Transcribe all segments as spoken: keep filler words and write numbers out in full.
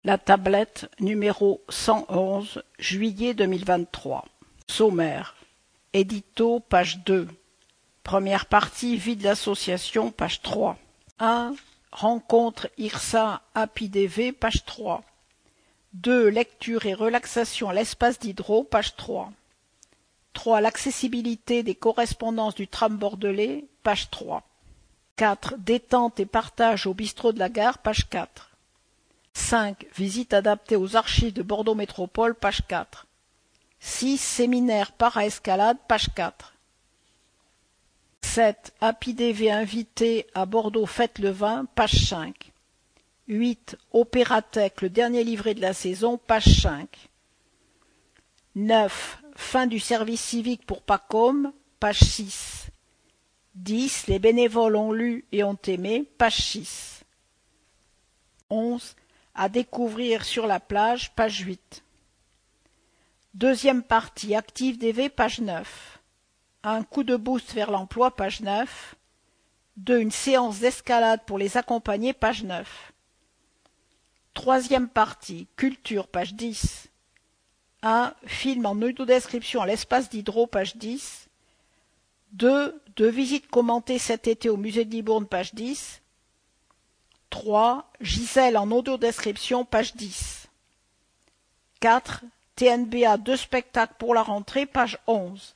La tablette numéro cent onze, juillet deux mille vingt-trois. Sommaire. Édito, page deux. Première partie, vie de l'association, page trois. un. Rencontre I R S A Happy D V, page trois. deux. Lecture et relaxation à l'espace d'Hydro, page trois. trois. L'accessibilité des correspondances du tram bordelais, page trois. quatre. Détente et partage au bistrot de la gare, page quatre. cinq. Visite adaptée aux archives de Bordeaux Métropole, page quatre. six. Séminaire para-escalade, page quatre. sept. Happy D V invité à Bordeaux Fête le vin, page cinq. huit. Opératech, le dernier livret de la saison, page cinq. neuf. Fin du service civique pour Pacôme, page six. dix. Les bénévoles ont lu et ont aimé, page six. onze. À découvrir sur la plage, page huit. Deuxième partie, Active D V, page neuf. Un coup de boost vers l'emploi, page neuf. deux. Une séance d'escalade pour les accompagner, page neuf. Troisième partie, Culture, page dix. un. Film en audio-description à l'espace d'Hydro, page dix. deux. Deux visites commentées cet été au musée de Libourne, page dix. trois. Gisèle en audio-description, page dix. quatre. T N B A deux spectacles pour la rentrée, page onze.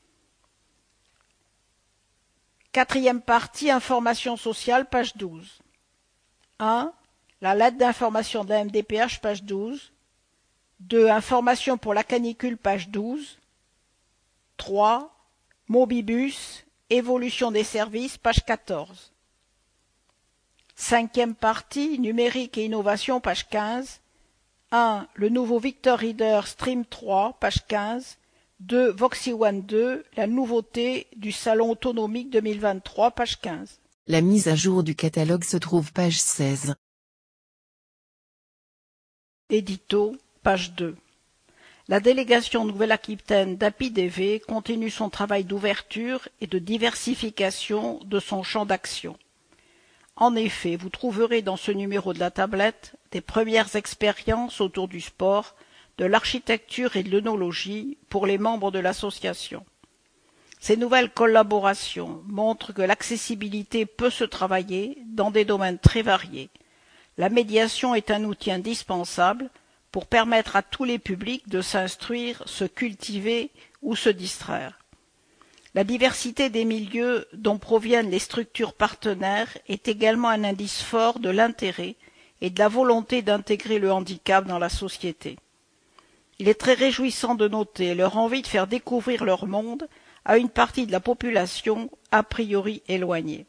Quatrième partie, information sociale, page douze. un. La lettre d'information de la M D P H, page douze. deux. Information pour la canicule, page douze. trois. Mobibus, évolution des services, page quatorze. Cinquième partie, numérique et innovation, page quinze. un. Le nouveau Victor Reader Stream trois, page quinze. deux. Voxy One deux, la nouveauté du salon autonomique deux mille vingt-trois, page quinze. La mise à jour du catalogue se trouve page seize. Édito, page deux. La délégation Nouvelle-Aquitaine d'Happy D V continue son travail d'ouverture et de diversification de son champ d'action. En effet, vous trouverez dans ce numéro de la tablette des premières expériences autour du sport, de l'architecture et de l'œnologie pour les membres de l'association. Ces nouvelles collaborations montrent que l'accessibilité peut se travailler dans des domaines très variés. La médiation est un outil indispensable pour permettre à tous les publics de s'instruire, se cultiver ou se distraire. La diversité des milieux dont proviennent les structures partenaires est également un indice fort de l'intérêt et de la volonté d'intégrer le handicap dans la société. Il est très réjouissant de noter leur envie de faire découvrir leur monde à une partie de la population a priori éloignée.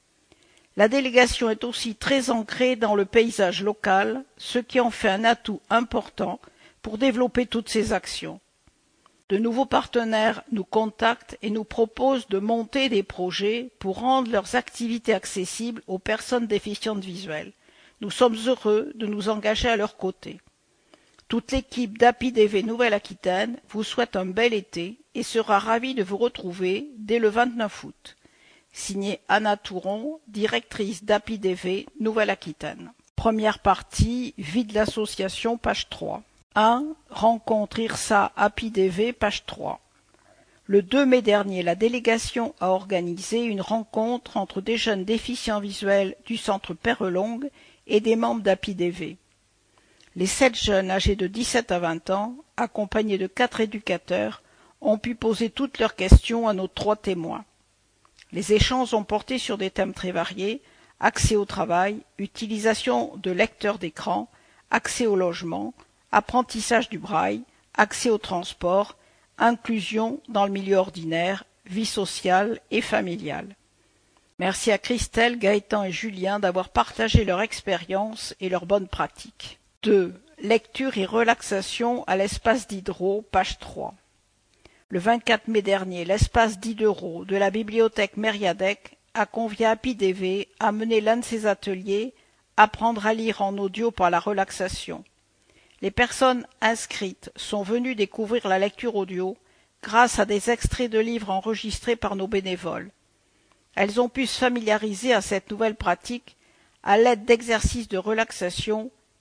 La délégation est aussi très ancrée dans le paysage local, ce qui en fait un atout important pour développer toutes ces actions. De nouveaux partenaires nous contactent et nous proposent de monter des projets pour rendre leurs activités accessibles aux personnes déficientes visuelles. Nous sommes heureux de nous engager à leur côté. Toute l'équipe d'Happy D V Nouvelle-Aquitaine vous souhaite un bel été et sera ravie de vous retrouver dès le vingt-neuf août. Signé Anna Touron, directrice d'Happy D V Nouvelle-Aquitaine. Première partie, vie de l'association, page trois. un. Rencontre I R S A Happy D V, page trois. Le deux mai dernier, la délégation a organisé une rencontre entre des jeunes déficients visuels du centre Perrelongue et des membres d'Happy D V. Les sept jeunes âgés de dix-sept à vingt ans, accompagnés de quatre éducateurs, ont pu poser toutes leurs questions à nos trois témoins. Les échanges ont porté sur des thèmes très variés: accès au travail, utilisation de lecteurs d'écran, accès au logement, apprentissage du braille, accès au transport, inclusion dans le milieu ordinaire, vie sociale et familiale. Merci à Christelle, Gaëtan et Julien d'avoir partagé leur expérience et leurs bonnes pratiques. deux. Lecture et relaxation à l'espace d'Hydro, page trois. Le vingt-quatre mai dernier, l'espace d'Hydro de la bibliothèque Mériadec a convié Happy D V à mener l'un de ses ateliers « Apprendre à lire en audio par la relaxation ». Les personnes inscrites sont venues découvrir la lecture audio grâce à des extraits de livres enregistrés par nos bénévoles. Elles ont pu se familiariser à cette nouvelle pratique à l'aide d'exercices de relaxation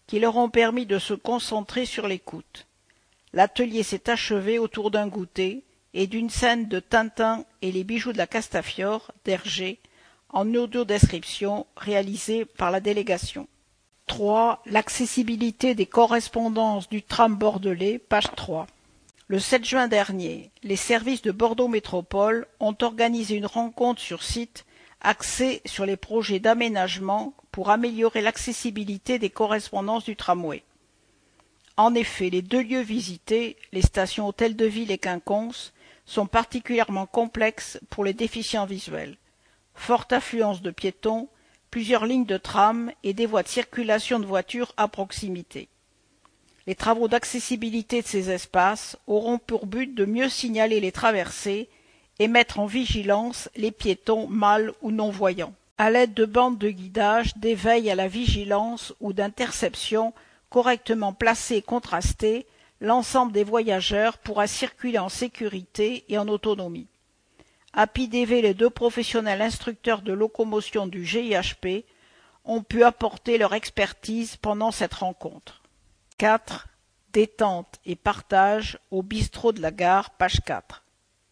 qui leur ont permis de se concentrer sur l'écoute. L'atelier s'est achevé autour d'un goûter et d'une scène de Tintin et les bijoux de la Castafiore d'Hergé en audio-description réalisée par la délégation. trois. L'accessibilité des correspondances du tram bordelais, page trois. Le sept juin dernier, les services de Bordeaux Métropole ont organisé une rencontre sur site axée sur les projets d'aménagement pour améliorer l'accessibilité des correspondances du tramway. En effet, les deux lieux visités, les stations Hôtel de Ville et Quinconce, sont particulièrement complexes pour les déficients visuels. Forte affluence de piétons, plusieurs lignes de tram et des voies de circulation de voitures à proximité. Les travaux d'accessibilité de ces espaces auront pour but de mieux signaler les traversées et mettre en vigilance les piétons mâles ou non-voyants. À l'aide de bandes de guidage, d'éveil à la vigilance ou d'interception correctement placées et contrastées, l'ensemble des voyageurs pourra circuler en sécurité et en autonomie. À P I D V, les deux professionnels instructeurs de locomotion du G I H P ont pu apporter leur expertise pendant cette rencontre. quatre. Détente et partage au bistrot de la gare, page quatre.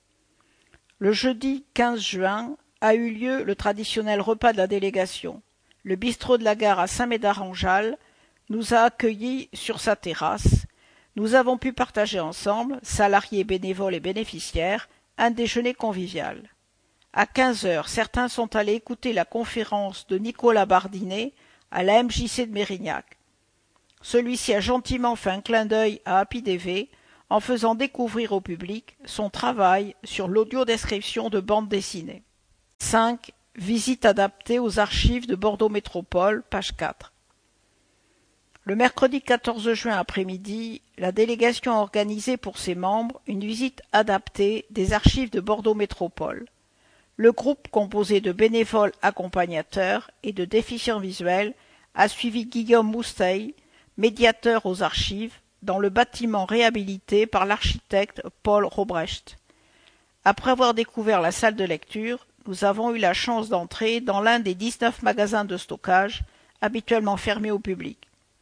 Le jeudi quinze juin a eu lieu le traditionnel repas de la délégation. Le bistrot de la gare à Saint-Médard-en-Jalles nous a accueillis sur sa terrasse. Nous avons pu partager ensemble, salariés, bénévoles et bénéficiaires, un déjeuner convivial. À quinze heures, certains sont allés écouter la conférence de Nicolas Bardinet à la M J C de Mérignac. Celui-ci a gentiment fait un clin d'œil à Happy D V en faisant découvrir au public son travail sur l'audio-description de bande dessinée. cinq. Visite adaptée aux archives de Bordeaux Métropole, page quatre. Le mercredi quatorze juin après-midi, la délégation a organisé pour ses membres une visite adaptée des archives de Bordeaux Métropole. Le groupe, composé de bénévoles accompagnateurs et de déficients visuels, a suivi Guillaume Mousteil, médiateur aux archives, dans le bâtiment réhabilité par l'architecte Paul Robrecht. Après avoir découvert la salle de lecture, nous avons eu la chance d'entrer dans l'un des dix-neuf magasins de stockage habituellement fermés au public.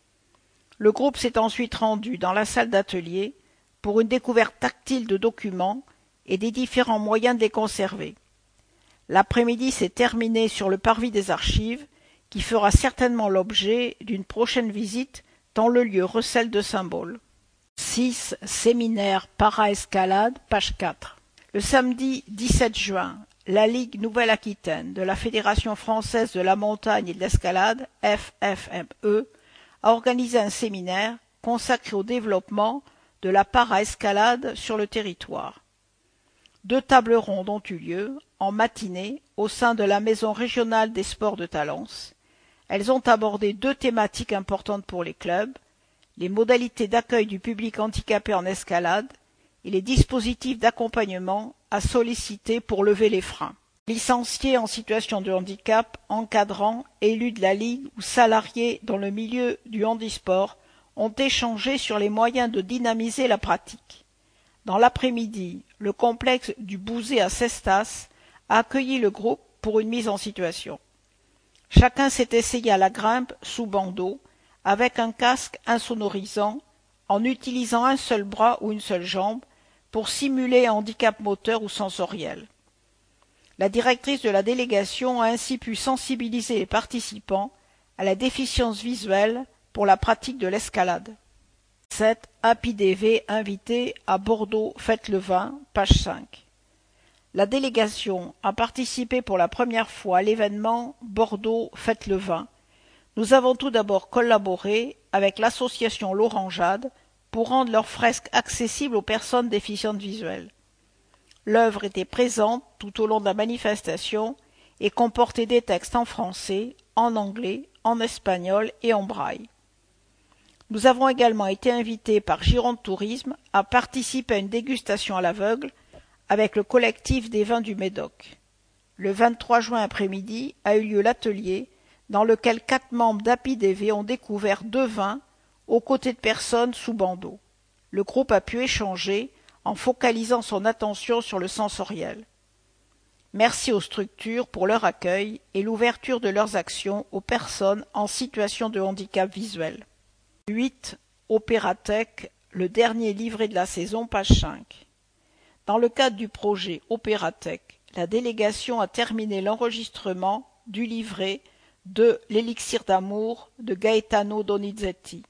Le groupe s'est ensuite rendu dans la salle d'atelier pour une découverte tactile de documents et des différents moyens de les conserver. L'après-midi s'est terminé sur le parvis des archives, qui fera certainement l'objet d'une prochaine visite dans le lieu recèle de symboles. six. Séminaire para-escalade, page quatre. Le samedi dix-sept juin, la Ligue Nouvelle-Aquitaine de la Fédération française de la montagne et de l'escalade, F F M E, a organisé un séminaire consacré au développement de la para-escalade sur le territoire. Deux tables rondes ont eu lieu en matinée au sein de la Maison régionale des sports de Talence. Elles ont abordé deux thématiques importantes pour les clubs, les modalités d'accueil du public handicapé en escalade et les dispositifs d'accompagnement à solliciter pour lever les freins. Licenciés en situation de handicap, encadrants, élus de la Ligue ou salariés dans le milieu du handisport ont échangé sur les moyens de dynamiser la pratique. Dans l'après-midi, le complexe du Bouzet à Cestas a accueilli le groupe pour une mise en situation. Chacun s'est essayé à la grimpe sous bandeau, avec un casque insonorisant, en utilisant un seul bras ou une seule jambe, pour simuler un handicap moteur ou sensoriel. La directrice de la délégation a ainsi pu sensibiliser les participants à la déficience visuelle pour la pratique de l'escalade. sept. Happy D V invité à Bordeaux Fête le Vin, page cinq. La délégation a participé pour la première fois à l'événement Bordeaux Fête le Vin. Nous avons tout d'abord collaboré avec l'association L'Orangeade pour rendre leurs fresques accessibles aux personnes déficientes visuelles. L'œuvre était présente tout au long de la manifestation et comportait des textes en français, en anglais, en espagnol et en braille. Nous avons également été invités par Gironde Tourisme à participer à une dégustation à l'aveugle avec le collectif des vins du Médoc. Le vingt-trois juin après-midi a eu lieu l'atelier dans lequel quatre membres d'Happy D V ont découvert deux vins aux côtés de personnes sous bandeau. Le groupe a pu échanger en focalisant son attention sur le sensoriel. Merci aux structures pour leur accueil et l'ouverture de leurs actions aux personnes en situation de handicap visuel. huit. Opérathèque, le dernier livret de la saison, page cinq. Dans le cadre du projet Opérathèque, la délégation a terminé l'enregistrement du livret de L'élixir d'amour de Gaetano Donizetti.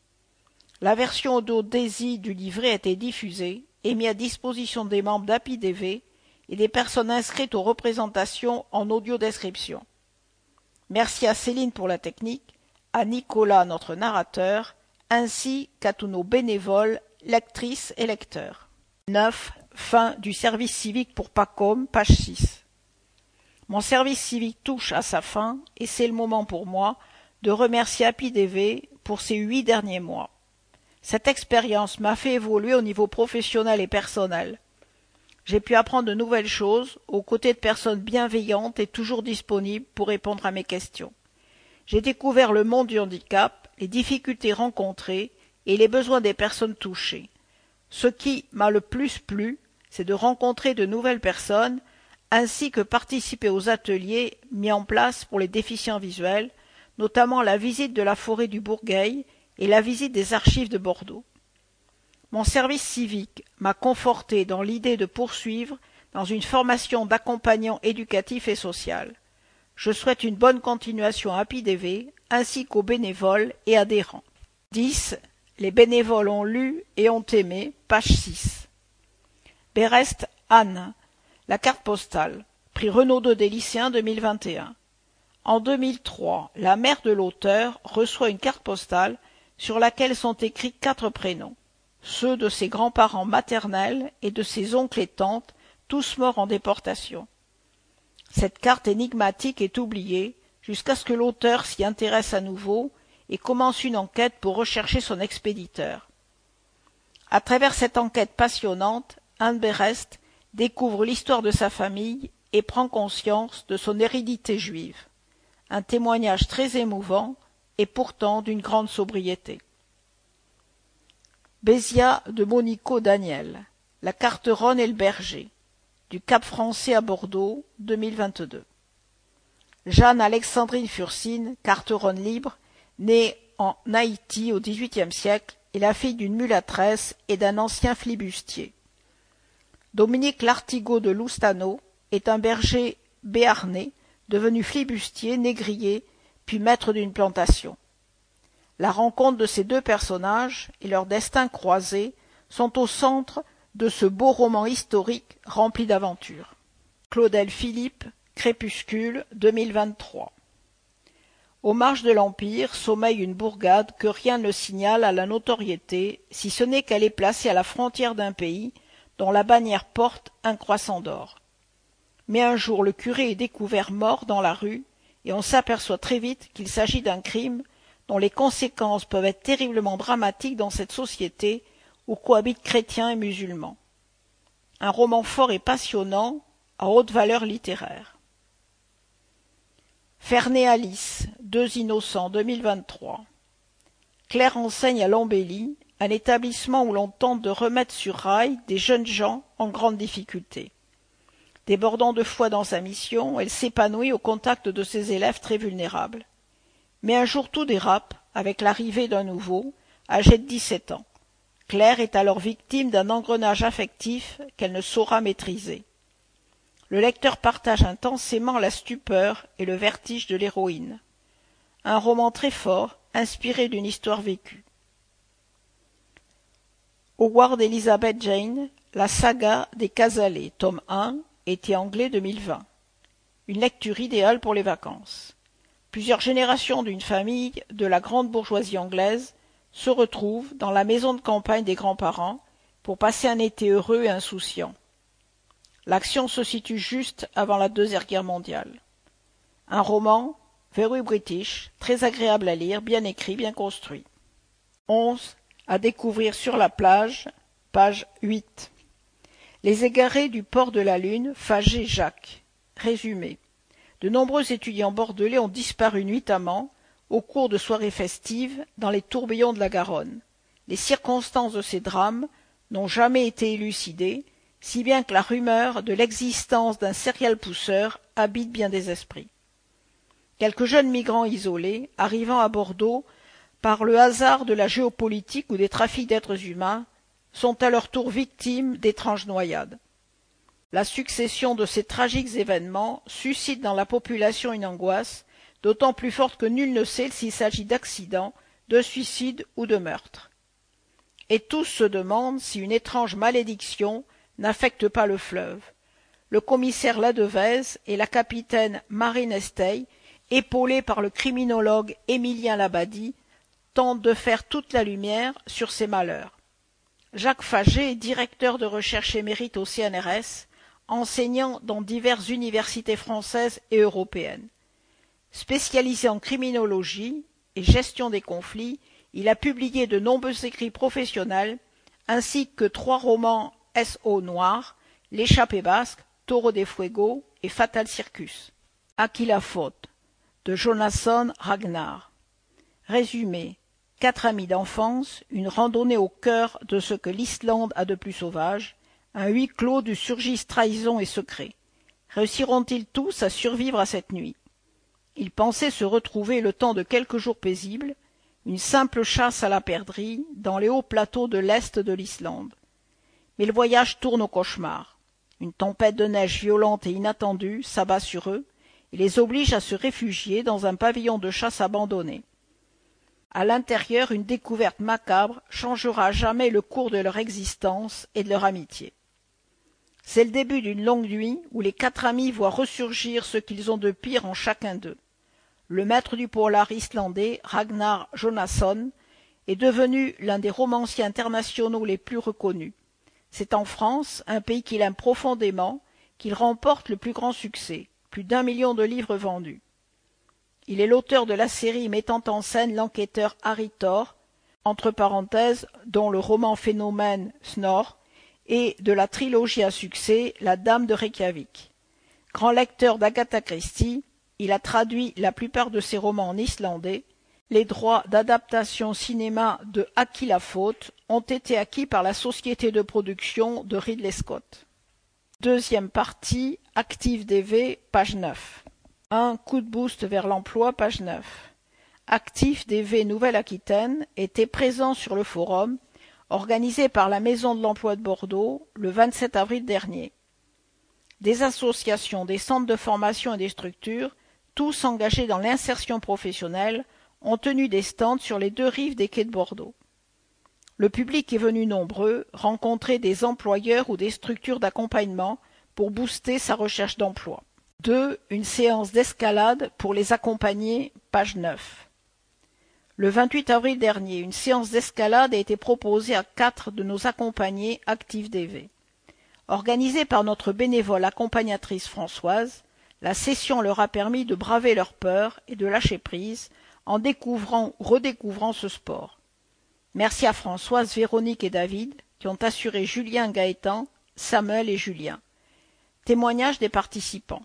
La version audio DAISY du livret a été diffusée et mise à disposition des membres d'A P I D V et des personnes inscrites aux représentations en audio-description. Merci à Céline pour la technique, à Nicolas, notre narrateur, ainsi qu'à tous nos bénévoles, lectrices et lecteurs. neuf. Fin du service civique pour PACOM, page six. Mon service civique touche à sa fin et c'est le moment pour moi de remercier A P I D V pour ces huit derniers mois. Cette expérience m'a fait évoluer au niveau professionnel et personnel. J'ai pu apprendre de nouvelles choses aux côtés de personnes bienveillantes et toujours disponibles pour répondre à mes questions. J'ai découvert le monde du handicap, les difficultés rencontrées et les besoins des personnes touchées. Ce qui m'a le plus plu, c'est de rencontrer de nouvelles personnes ainsi que participer aux ateliers mis en place pour les déficients visuels, notamment la visite de la forêt du Bourgueil et la visite des archives de Bordeaux. Mon service civique m'a conforté dans l'idée de poursuivre dans une formation d'accompagnant éducatif et social. Je souhaite une bonne continuation à A P I D V ainsi qu'aux bénévoles et adhérents. dix. Les bénévoles ont lu et ont aimé, page six. Berest Anne, la carte postale, prix Renaud deux des lycéens deux mille vingt et un. En deux mille trois, la mère de l'auteur reçoit une carte postale sur laquelle sont écrits quatre prénoms, ceux de ses grands-parents maternels et de ses oncles et tantes, tous morts en déportation. Cette carte énigmatique est oubliée jusqu'à ce que l'auteur s'y intéresse à nouveau et commence une enquête pour rechercher son expéditeur. À travers cette enquête passionnante, Anne Berest découvre l'histoire de sa famille et prend conscience de son hérédité juive. Un témoignage très émouvant et pourtant d'une grande sobriété. Bézia de Monico Daniel, la carte Ron et le berger, du Cap Français à Bordeaux, deux mille vingt-deux. Jeanne Alexandrine Fursine, carte Ron libre, née en Haïti au dix-huitième siècle, est la fille d'une mulâtresse et d'un ancien flibustier. Dominique Lartigot de Loustano est un berger béarnais, devenu flibustier, négrier, puis maître d'une plantation. La rencontre de ces deux personnages et leur destin croisé sont au centre de ce beau roman historique rempli d'aventures. Claudel Philippe, Crépuscule, deux mille vingt-trois. Aux marges de l'Empire sommeille une bourgade que rien ne signale à la notoriété, si ce n'est qu'elle est placée à la frontière d'un pays dont la bannière porte un croissant d'or. Mais un jour le curé est découvert mort dans la rue, et on s'aperçoit très vite qu'il s'agit d'un crime dont les conséquences peuvent être terriblement dramatiques dans cette société où cohabitent chrétiens et musulmans. Un roman fort et passionnant, à haute valeur littéraire. Ferney Alice, Deux innocents, deux mille vingt-trois. Claire enseigne à l'Embellie, un établissement où l'on tente de remettre sur rail des jeunes gens en grande difficulté. Débordant de foi dans sa mission, elle s'épanouit au contact de ses élèves très vulnérables. Mais un jour tout dérape avec l'arrivée d'un nouveau, âgé de dix-sept ans. Claire est alors victime d'un engrenage affectif qu'elle ne saura maîtriser. Le lecteur partage intensément la stupeur et le vertige de l'héroïne. Un roman très fort, inspiré d'une histoire vécue. Howard Elizabeth Jane, la saga des Casalets, tome un, été anglais deux mille vingt. Une lecture idéale pour les vacances. Plusieurs générations d'une famille de la grande bourgeoisie anglaise se retrouvent dans la maison de campagne des grands-parents pour passer un été heureux et insouciant. L'action se situe juste avant la Deuxième Guerre mondiale. Un roman, very British, très agréable à lire, bien écrit, bien construit. onze. À découvrir sur la plage, page huit. Les égarés du port de la Lune, Fagé Jacques. Résumé. De nombreux étudiants bordelais ont disparu nuitamment au cours de soirées festives dans les tourbillons de la Garonne. Les circonstances de ces drames n'ont jamais été élucidées, si bien que la rumeur de l'existence d'un serial pousseur habite bien des esprits. Quelques jeunes migrants isolés, arrivant à Bordeaux par le hasard de la géopolitique ou des trafics d'êtres humains, sont à leur tour victimes d'étranges noyades. La succession de ces tragiques événements suscite dans la population une angoisse d'autant plus forte que nul ne sait s'il s'agit d'accidents, de suicides ou de meurtres. Et tous se demandent si une étrange malédiction n'affecte pas le fleuve. Le commissaire Ladevez et la capitaine Marine Estey, épaulés par le criminologue Émilien Labadie, tentent de faire toute la lumière sur ces malheurs. Jacques Fagé, directeur de recherche émérite au C N R S, enseignant dans diverses universités françaises et européennes. Spécialisé en criminologie et gestion des conflits, il a publié de nombreux écrits professionnels ainsi que trois romans S O Noir, L'échappée basque, Toro de Fuego et Fatal Circus. À qui la faute? De Jonasson Ragnar. Résumé. Quatre amis d'enfance, une randonnée au cœur de ce que l'Islande a de plus sauvage, un huis clos d'où surgissent trahison et secrets. Réussiront-ils tous à survivre à cette nuit? Ils pensaient se retrouver le temps de quelques jours paisibles, une simple chasse à la perdrix dans les hauts plateaux de l'est de l'Islande. Mais le voyage tourne au cauchemar. Une tempête de neige violente et inattendue s'abat sur eux et les oblige à se réfugier dans un pavillon de chasse abandonné. À l'intérieur, une découverte macabre changera à jamais le cours de leur existence et de leur amitié. C'est le début d'une longue nuit où les quatre amis voient ressurgir ce qu'ils ont de pire en chacun d'eux. Le maître du polar islandais, Ragnar Jonasson, est devenu l'un des romanciers internationaux les plus reconnus. C'est en France, un pays qu'il aime profondément, qu'il remporte le plus grand succès, plus d'un million de livres vendus. Il est l'auteur de la série mettant en scène l'enquêteur Harry Thor, entre parenthèses, dont le roman phénomène Snor, et de la trilogie à succès La Dame de Reykjavik. Grand lecteur d'Agatha Christie, il a traduit la plupart de ses romans en islandais. Les droits d'adaptation cinéma de À qui la faute ont été acquis par la société de production de Ridley Scott. Deuxième partie, Active D V, page neuf. un Coup de boost vers l'emploi, page neuf. Active D V Nouvelle-Aquitaine était présent sur le forum organisé par la Maison de l'Emploi de Bordeaux le vingt-sept avril dernier. Des associations, des centres de formation et des structures, tous engagés dans l'insertion professionnelle, ont tenu des stands sur les deux rives des quais de Bordeaux. Le public est venu nombreux, rencontrer des employeurs ou des structures d'accompagnement pour booster sa recherche d'emploi. deux Une séance d'escalade pour les accompagner, page neuf. Le vingt-huit avril dernier, une séance d'escalade a été proposée à quatre de nos accompagnés Active D V. Organisée par notre bénévole accompagnatrice Françoise, la session leur a permis de braver leur peur et de lâcher prise en découvrant ou redécouvrant ce sport. Merci à Françoise, Véronique et David qui ont assuré Julien, Gaëtan, Samuel et Julien. Témoignage des participants.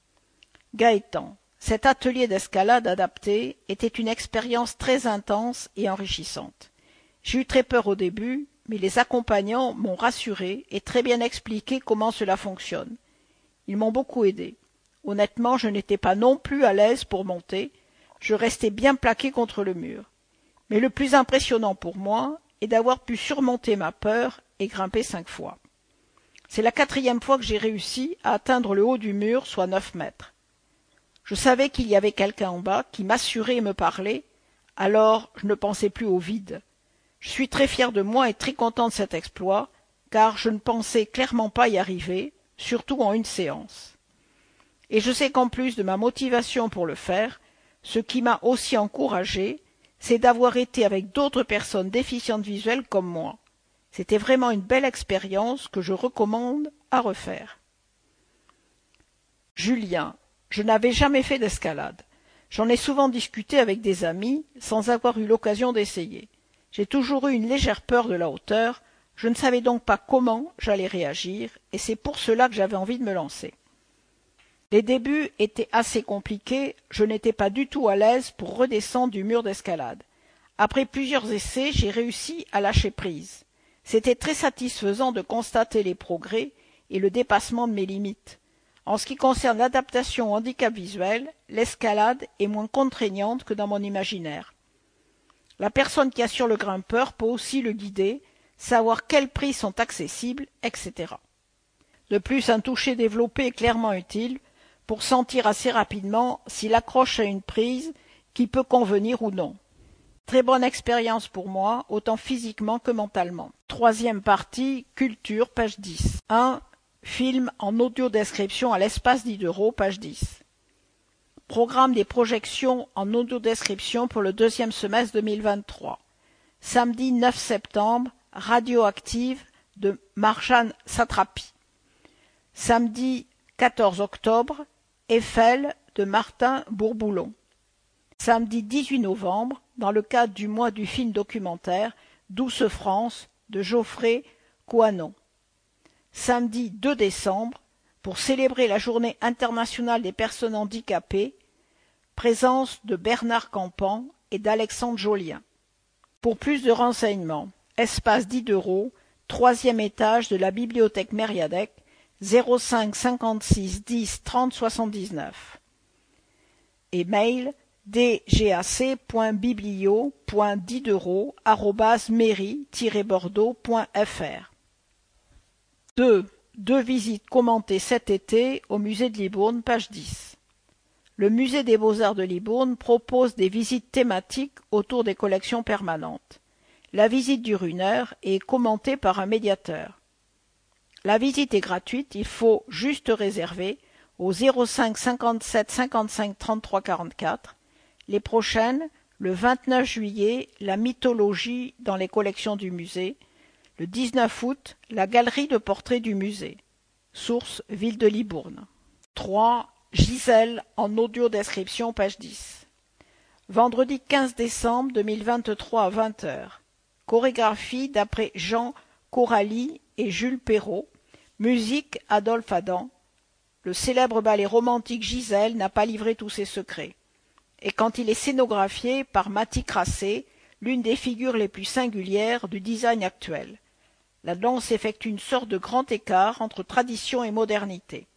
Gaëtan. Cet atelier d'escalade adapté était une expérience très intense et enrichissante. J'ai eu très peur au début, mais les accompagnants m'ont rassuré et très bien expliqué comment cela fonctionne. Ils m'ont beaucoup aidé. Honnêtement, je n'étais pas non plus à l'aise pour monter, je restais bien plaqué contre le mur. Mais le plus impressionnant pour moi est d'avoir pu surmonter ma peur et grimper cinq fois. C'est la quatrième fois que j'ai réussi à atteindre le haut du mur, soit neuf mètres. Je savais qu'il y avait quelqu'un en bas qui m'assurait et me parlait, alors je ne pensais plus au vide. Je suis très fier de moi et très content de cet exploit, car je ne pensais clairement pas y arriver, surtout en une séance. Et je sais qu'en plus de ma motivation pour le faire, ce qui m'a aussi encouragé, c'est d'avoir été avec d'autres personnes déficientes visuelles comme moi. C'était vraiment une belle expérience que je recommande à refaire. Julien. Je n'avais jamais fait d'escalade. J'en ai souvent discuté avec des amis, sans avoir eu l'occasion d'essayer. J'ai toujours eu une légère peur de la hauteur, je ne savais donc pas comment j'allais réagir, et c'est pour cela que j'avais envie de me lancer. Les débuts étaient assez compliqués, je n'étais pas du tout à l'aise pour redescendre du mur d'escalade. Après plusieurs essais, j'ai réussi à lâcher prise. C'était très satisfaisant de constater les progrès et le dépassement de mes limites. En ce qui concerne l'adaptation au handicap visuel, l'escalade est moins contraignante que dans mon imaginaire. La personne qui assure le grimpeur peut aussi le guider, savoir quels prix sont accessibles, et cetera. De plus, un toucher développé est clairement utile pour sentir assez rapidement s'il accroche à une prise qui peut convenir ou non. Très bonne expérience pour moi, autant physiquement que mentalement. Troisième partie, culture, page dix. un. Film en audio-description à l'espace Diderot, page dix. Programme des projections en audio-description pour le deuxième semestre deux mille vingt-trois. Samedi neuf septembre, Radioactive de Marjane Satrapi. Samedi quatorze octobre, Eiffel de Martin Bourboulon. Samedi dix-huit novembre, dans le cadre du mois du film documentaire Douce France de Geoffrey Cohanon. Samedi deux décembre, pour célébrer la Journée internationale des personnes handicapées, présence de Bernard Campan et d'Alexandre Jolien. Pour plus de renseignements, espace Diderot, troisième étage de la bibliothèque Mériadec, zéro cinq cinquante-six dix trente soixante-dix-neuf. Et mail dgac point biblio point diderot arobase mairie tiret bordeaux point fr. deux. Deux visites commentées cet été au musée de Libourne, page dix. Le musée des Beaux-Arts de Libourne propose des visites thématiques autour des collections permanentes. La visite dure une heure et est commentée par un médiateur. La visite est gratuite, il faut juste réserver au zéro cinq cinquante-sept cinquante-cinq trente-trois quarante-quatre. Les prochaines, le vingt-neuf juillet, la mythologie dans les collections du musée. Le dix-neuf août, la galerie de portraits du musée. Source, ville de Libourne. trois. Gisèle en audio-description, page dix. Vendredi quinze décembre deux mille vingt-trois à vingt heures. Chorégraphie d'après Jean Coralie et Jules Perrault. Musique Adolphe Adam. Le célèbre ballet romantique Gisèle n'a pas livré tous ses secrets. Et quand il est scénographié par Mati Crassé, l'une des figures les plus singulières du design actuel. La danse effectue une sorte de grand écart entre tradition et modernité.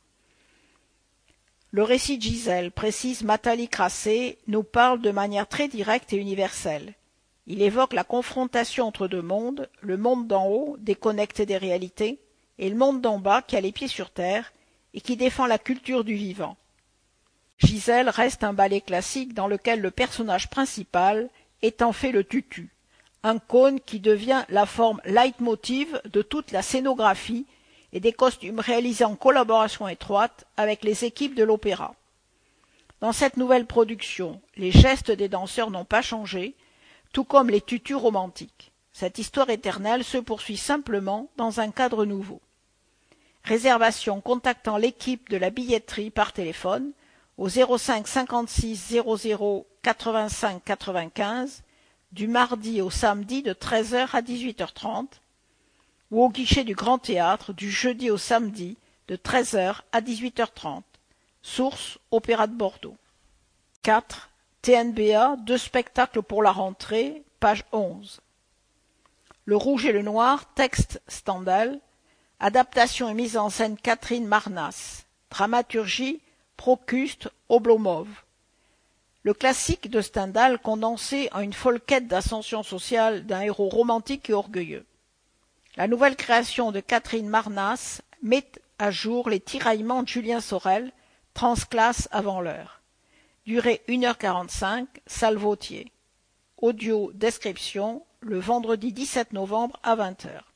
Le récit de Gisèle, précise Nathalie Crassé, nous parle de manière très directe et universelle. Il évoque la confrontation entre deux mondes, le monde d'en haut, déconnecté des réalités, et le monde d'en bas qui a les pieds sur terre et qui défend la culture du vivant. Gisèle reste un ballet classique dans lequel le personnage principal est en fait le tutu, un cône qui devient la forme leitmotiv de toute la scénographie et des costumes réalisés en collaboration étroite avec les équipes de l'opéra. Dans cette nouvelle production, les gestes des danseurs n'ont pas changé, tout comme les tutus romantiques. Cette histoire éternelle se poursuit simplement dans un cadre nouveau. Réservation contactant l'équipe de la billetterie par téléphone au zéro cinq cinquante-six zéro zéro quatre-vingt-cinq quatre-vingt-quinze du mardi au samedi de treize heures à dix-huit heures trente ou au guichet du Grand Théâtre du jeudi au samedi de treize heures à dix-huit heures trente. Source Opéra de Bordeaux. quatre. T N B A, deux spectacles pour la rentrée, page onze. Le Rouge et le Noir, texte Stendhal, adaptation et mise en scène Catherine Marnas, dramaturgie Procuste Oblomov. Le classique de Stendhal condensé en une folle quête d'ascension sociale d'un héros romantique et orgueilleux. La nouvelle création de Catherine Marnas met à jour les tiraillements de Julien Sorel, transclasse avant l'heure. Durée une heure quarante-cinq, salle Vautier. Audio description, le vendredi dix-sept novembre à vingt heures.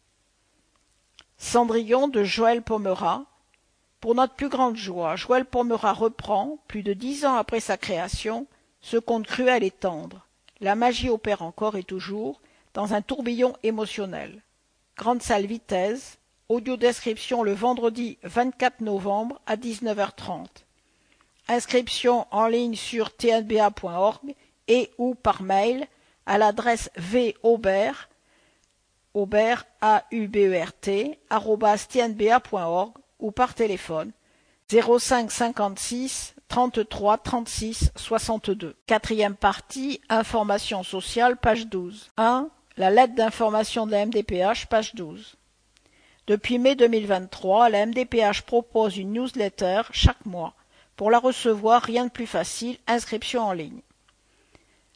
Cendrillon de Joël Pomera. Pour notre plus grande joie, Joël Pomera reprend, plus de dix ans après sa création, ce conte cruel et tendre. La magie opère encore et toujours, dans un tourbillon émotionnel. Grande salle Vitesse, audio description le vendredi vingt-quatre novembre à dix-neuf heures trente. Inscription en ligne sur t n b a point org et ou par mail à l'adresse vaubert, aubert, A U B E R T, arobase t n b a point org ou par téléphone zéro cinq cinquante-six trente-trois trente-six soixante-deux. Quatrième partie, information sociale, page douze. un. La lettre d'information de la M D P H, page douze. Depuis mai deux mille vingt-trois, la M D P H propose une newsletter chaque mois. Pour la recevoir, rien de plus facile, inscription en ligne.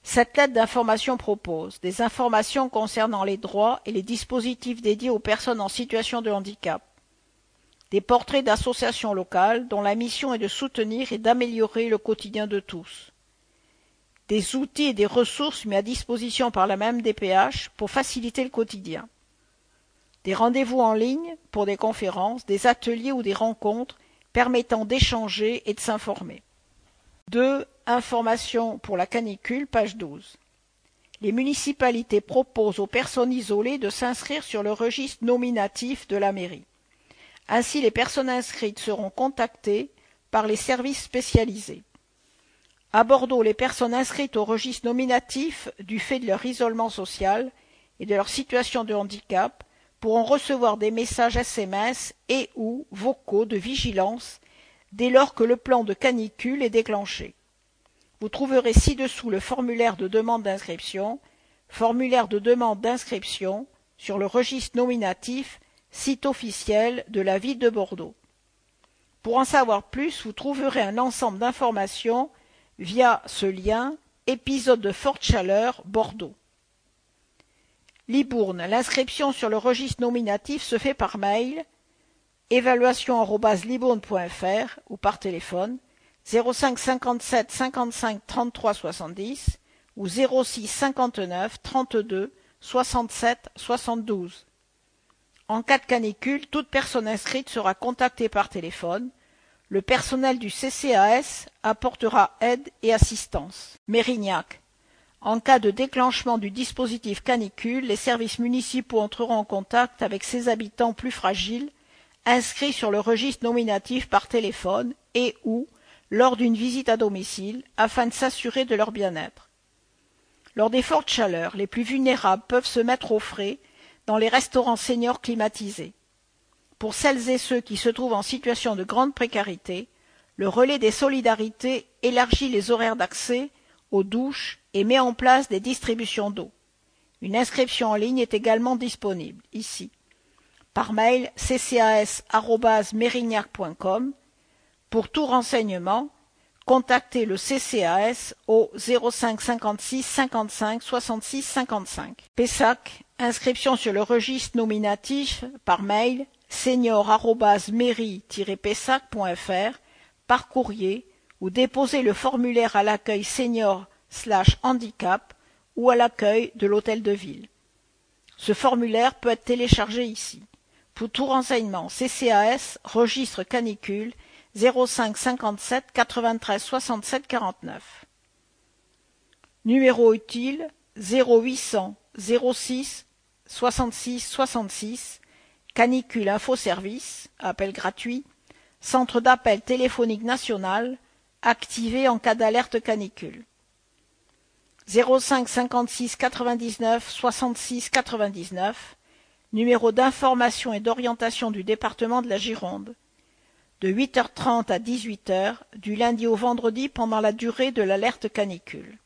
Cette lettre d'information propose des informations concernant les droits et les dispositifs dédiés aux personnes en situation de handicap, des portraits d'associations locales dont la mission est de soutenir et d'améliorer le quotidien de tous, des outils et des ressources mis à disposition par la même D P H pour faciliter le quotidien, des rendez-vous en ligne pour des conférences, des ateliers ou des rencontres permettant d'échanger et de s'informer. deux. Informations pour la canicule, page douze. Les municipalités proposent aux personnes isolées de s'inscrire sur le registre nominatif de la mairie. Ainsi, les personnes inscrites seront contactées par les services spécialisés. À Bordeaux, les personnes inscrites au registre nominatif du fait de leur isolement social et de leur situation de handicap pourront recevoir des messages S M S et ou vocaux de vigilance dès lors que le plan de canicule est déclenché. Vous trouverez ci-dessous le formulaire de demande d'inscription, formulaire de demande d'inscription sur le registre nominatif, site officiel de la ville de Bordeaux. Pour en savoir plus, vous trouverez un ensemble d'informations via ce lien, épisode de Forte Chaleur, Bordeaux. Libourne, l'inscription sur le registre nominatif se fait par mail, évaluation arobase libourne point f r ou par téléphone, zéro cinq cinquante-sept cinquante-cinq trente-trois soixante-dix ou zéro six cinquante-neuf trente-deux soixante-sept soixante-douze. En cas de canicule, toute personne inscrite sera contactée par téléphone. Le personnel du C C A S apportera aide et assistance. Mérignac. En cas de déclenchement du dispositif canicule, les services municipaux entreront en contact avec ses habitants plus fragiles, inscrits sur le registre nominatif par téléphone et ou lors d'une visite à domicile, afin de s'assurer de leur bien-être. Lors des fortes chaleurs, les plus vulnérables peuvent se mettre au frais dans les restaurants seniors climatisés. Pour celles et ceux qui se trouvent en situation de grande précarité, le relais des solidarités élargit les horaires d'accès aux douches et met en place des distributions d'eau. Une inscription en ligne est également disponible, ici. Par mail c c a s arobase mérignac point com. Pour tout renseignement, contactez le C C A S au zéro cinq cinquante-six cinquante-cinq soixante-six cinquante-cinq. Pessac, inscription sur le registre nominatif par mail senior arobase mairie tiret pessac point f r, par courrier ou déposez le formulaire à l'accueil senior slash handicap ou à l'accueil de l'hôtel de ville. Ce formulaire peut être téléchargé ici. Pour tout renseignement, C C A S, registre canicule, zéro cinq cinquante-sept quatre-vingt-treize soixante-sept quarante-neuf. Numéro utile zéro huit cents zéro six soixante-six soixante-six, canicule infoservice, appel gratuit, centre d'appel téléphonique national, activé en cas d'alerte canicule. zéro cinq cinquante-six quatre-vingt-dix-neuf soixante-six quatre-vingt-dix-neuf, numéro d'information et d'orientation du département de la Gironde, de huit heures trente à dix-huit heures, du lundi au vendredi pendant la durée de l'alerte canicule.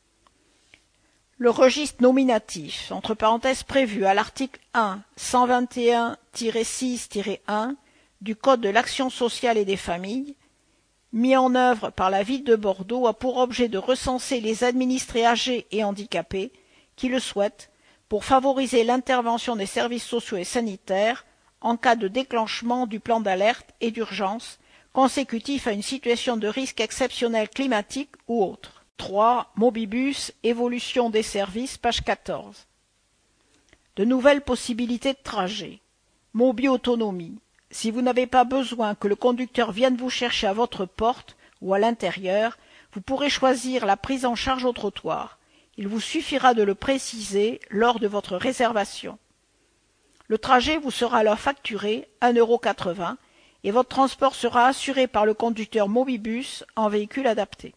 Le registre nominatif, entre parenthèses prévu à l'article un cent vingt et un tiret six tiret un du Code de l'action sociale et des familles, mis en œuvre par la ville de Bordeaux, a pour objet de recenser les administrés âgés et handicapés qui le souhaitent pour favoriser l'intervention des services sociaux et sanitaires en cas de déclenchement du plan d'alerte et d'urgence consécutif à une situation de risque exceptionnel climatique ou autre. trois. Mobibus, évolution des services, page quatorze. De nouvelles possibilités de trajet. Mobi-autonomie. Si vous n'avez pas besoin que le conducteur vienne vous chercher à votre porte ou à l'intérieur, vous pourrez choisir la prise en charge au trottoir. Il vous suffira de le préciser lors de votre réservation. Le trajet vous sera alors facturé un euro quatre-vingts et votre transport sera assuré par le conducteur Mobibus en véhicule adapté.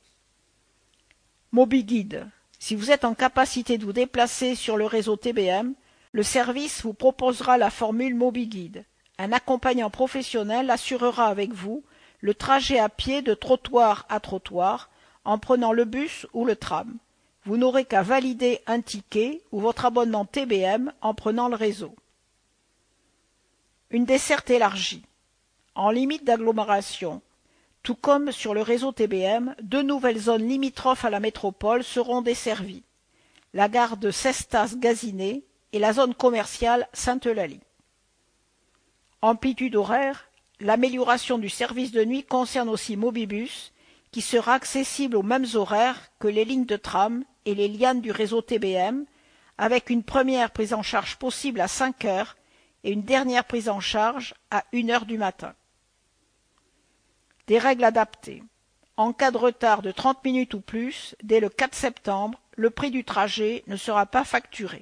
MobiGuide. Si vous êtes en capacité de vous déplacer sur le réseau T B M, le service vous proposera la formule MobiGuide. Un accompagnant professionnel assurera avec vous le trajet à pied de trottoir à trottoir en prenant le bus ou le tram. Vous n'aurez qu'à valider un ticket ou votre abonnement T B M en prenant le réseau. Une desserte élargie. En limite d'agglomération, Tout comme sur le réseau T B M, deux nouvelles zones limitrophes à la métropole seront desservies, la gare de Cestas-Gazinay et la zone commerciale Sainte-Eulalie. Amplitude horaire, l'amélioration du service de nuit concerne aussi Mobibus, qui sera accessible aux mêmes horaires que les lignes de tram et les lianes du réseau T B M, avec une première prise en charge possible à cinq heures et une dernière prise en charge à une heure du matin. Des règles adaptées. En cas de retard de trente minutes ou plus, dès le quatre septembre, le prix du trajet ne sera pas facturé.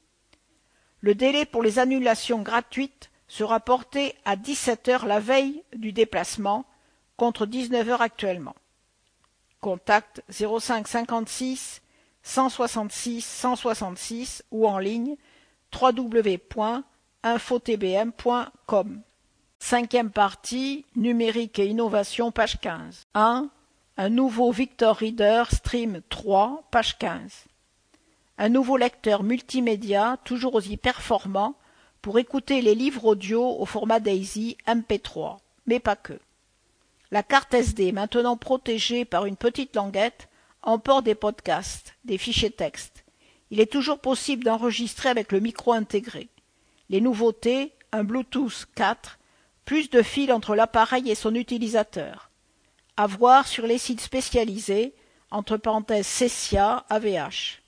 Le délai pour les annulations gratuites sera porté à dix-sept heures la veille du déplacement, contre dix-neuf heures actuellement. Contact zéro cinq cinquante-six cent soixante-six cent soixante-six ou en ligne w w w point info t b m point com. Cinquième partie, numérique et innovation, page quinze. un. Un nouveau Victor Reader Stream trois, page quinze. Un nouveau lecteur multimédia, toujours aussi performant, pour écouter les livres audio au format DAISY M P trois, mais pas que. La carte S D, maintenant protégée par une petite languette, emporte des podcasts, des fichiers texte. Il est toujours possible d'enregistrer avec le micro intégré. Les nouveautés, un Bluetooth quatre, plus de fil entre l'appareil et son utilisateur. À voir sur les sites spécialisés, entre parenthèses Cessia, A V H.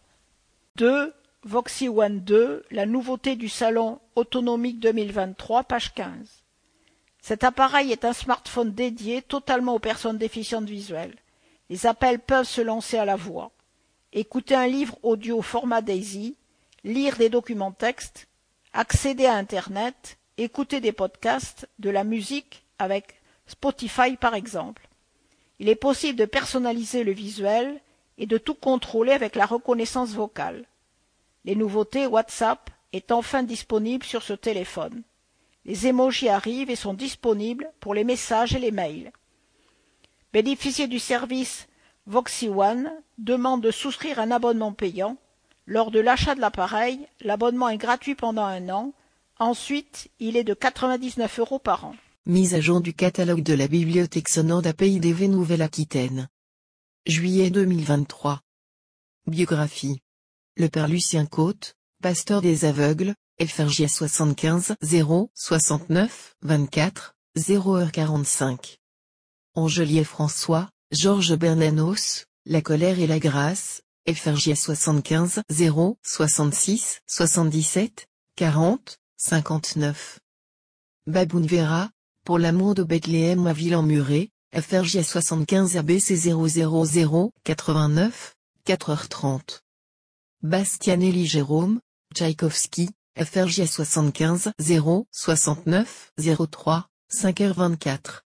deux. Voxy One deux, la nouveauté du salon autonomique deux mille vingt-trois, page quinze. Cet appareil est un smartphone dédié totalement aux personnes déficientes visuelles. Les appels peuvent se lancer à la voix. Écouter un livre audio format DAISY, lire des documents textes, accéder à Internet, écouter des podcasts, de la musique avec Spotify par exemple. Il est possible de personnaliser le visuel et de tout contrôler avec la reconnaissance vocale. Les nouveautés WhatsApp est enfin disponible sur ce téléphone. Les emojis arrivent et sont disponibles pour les messages et les mails. Bénéficier du service Voxy One demande de souscrire un abonnement payant. Lors de l'achat de l'appareil, l'abonnement est gratuit pendant un an. Ensuite, il est de quatre-vingt-dix-neuf euros par an. Mise à jour du catalogue de la bibliothèque sonore A P I D V Nouvelle-Aquitaine. Juillet deux mille vingt-trois. Biographie. Le père Lucien Côte, pasteur des aveugles, F R J soixante-quinze zéro soixante-neuf vingt-quatre zéro heure quarante-cinq. Angelier François, Georges Bernanos, La colère et la grâce, F R J soixante-quinze zéro soixante-six soixante-dix-sept quarante cinquante-neuf. Baboun Vera, Pour l'amour de Bethléem à Ville-en-Muret, F R J soixante-quinze A B C zéro zéro zéro quatre-vingt-neuf, quatre heures trente. Bastianelli Jérôme, Tchaïkovski, F R J soixante-quinze zéro soixante-neuf zéro trois, cinq heures vingt-quatre.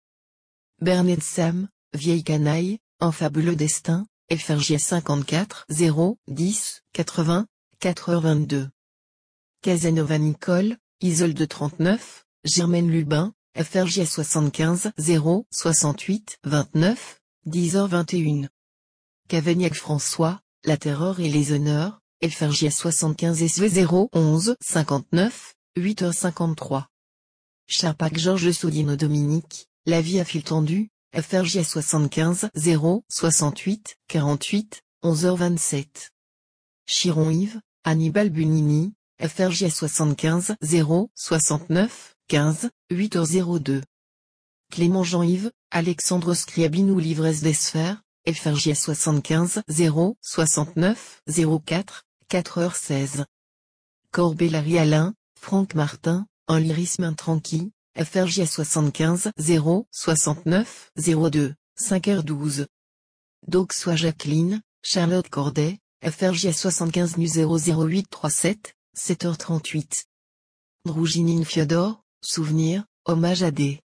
Bernet Sam, Vieille canaille, Un fabuleux destin, F R J cinquante-quatre zéro dix quatre-vingts, quatre heures vingt-deux. Casanova Nicole, Isolde trente-neuf, Germaine Lubin, F R J soixante-quinze zéro soixante-huit vingt-neuf, dix heures vingt et une. Cavagnac François, La terreur et les honneurs, F R J soixante-quinze S V zéro onze cinquante-neuf, huit heures cinquante-trois. Charpac Georges Sodino Dominique, La vie à fil tendu, F R J soixante-quinze zéro soixante-huit quarante-huit, onze heures vingt-sept. Chiron Yves, Hannibal Bunini, F R J soixante-quinze zéro soixante-neuf quinze, huit heures zéro deux. Clément Jean-Yves, Alexandre Scriabinou L'ivresse des sphères, F R J soixante-quinze zéro soixante-neuf zéro quatre, quatre heures seize. Corbet-Larry Alain, Franck Martin, Un lyrisme intranquille, F R J soixante-quinze zéro soixante-neuf zéro deux, cinq heures douze. D'Auxois Jacqueline, Charlotte Corday, F R J soixante-quinze N U zéro zéro huit trente-sept, sept heures trente-huit. Droujinine Fiodor, Souvenir, Hommage à D.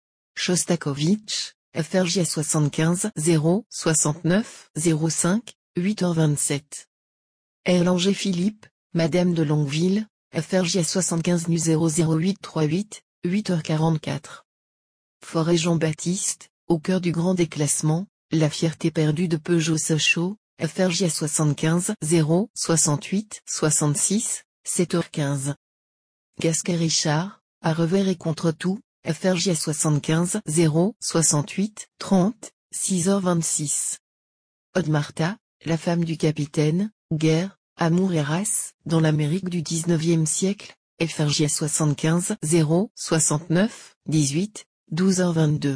Shostakovich, F R J soixante-quinze zéro soixante-neuf zéro cinq, huit heures vingt-sept. Erlanger Philippe, Madame de Longueville, F R J soixante-quinze N U zéro zéro huit trente-huit, huit heures quarante-quatre. Forêt Jean-Baptiste, Au cœur du grand déclassement, La fierté perdue de Peugeot Sochaux, F R J soixante-quinze zéro soixante-huit soixante-six, sept heures quinze. Gasquet Richard, À revers et contre tout, F R J soixante-quinze zéro soixante-huit trente, six heures vingt-six. Aude Martha, la femme du capitaine, guerre, amour et race, dans l'Amérique du dix-neuvième siècle, F R J soixante-quinze zéro soixante-neuf dix-huit, douze heures vingt-deux.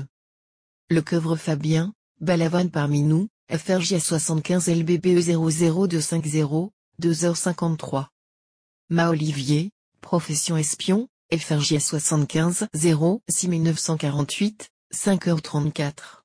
Le Coeuvre Fabien, Balavoine parmi nous, F R J soixante-quinze L B B E zéro zéro deux cinquante, deux heures cinquante-trois. Ma Olivier, profession espion, F R J soixante-quinze zéro six mille neuf cent quarante-huit, cinq heures trente-quatre.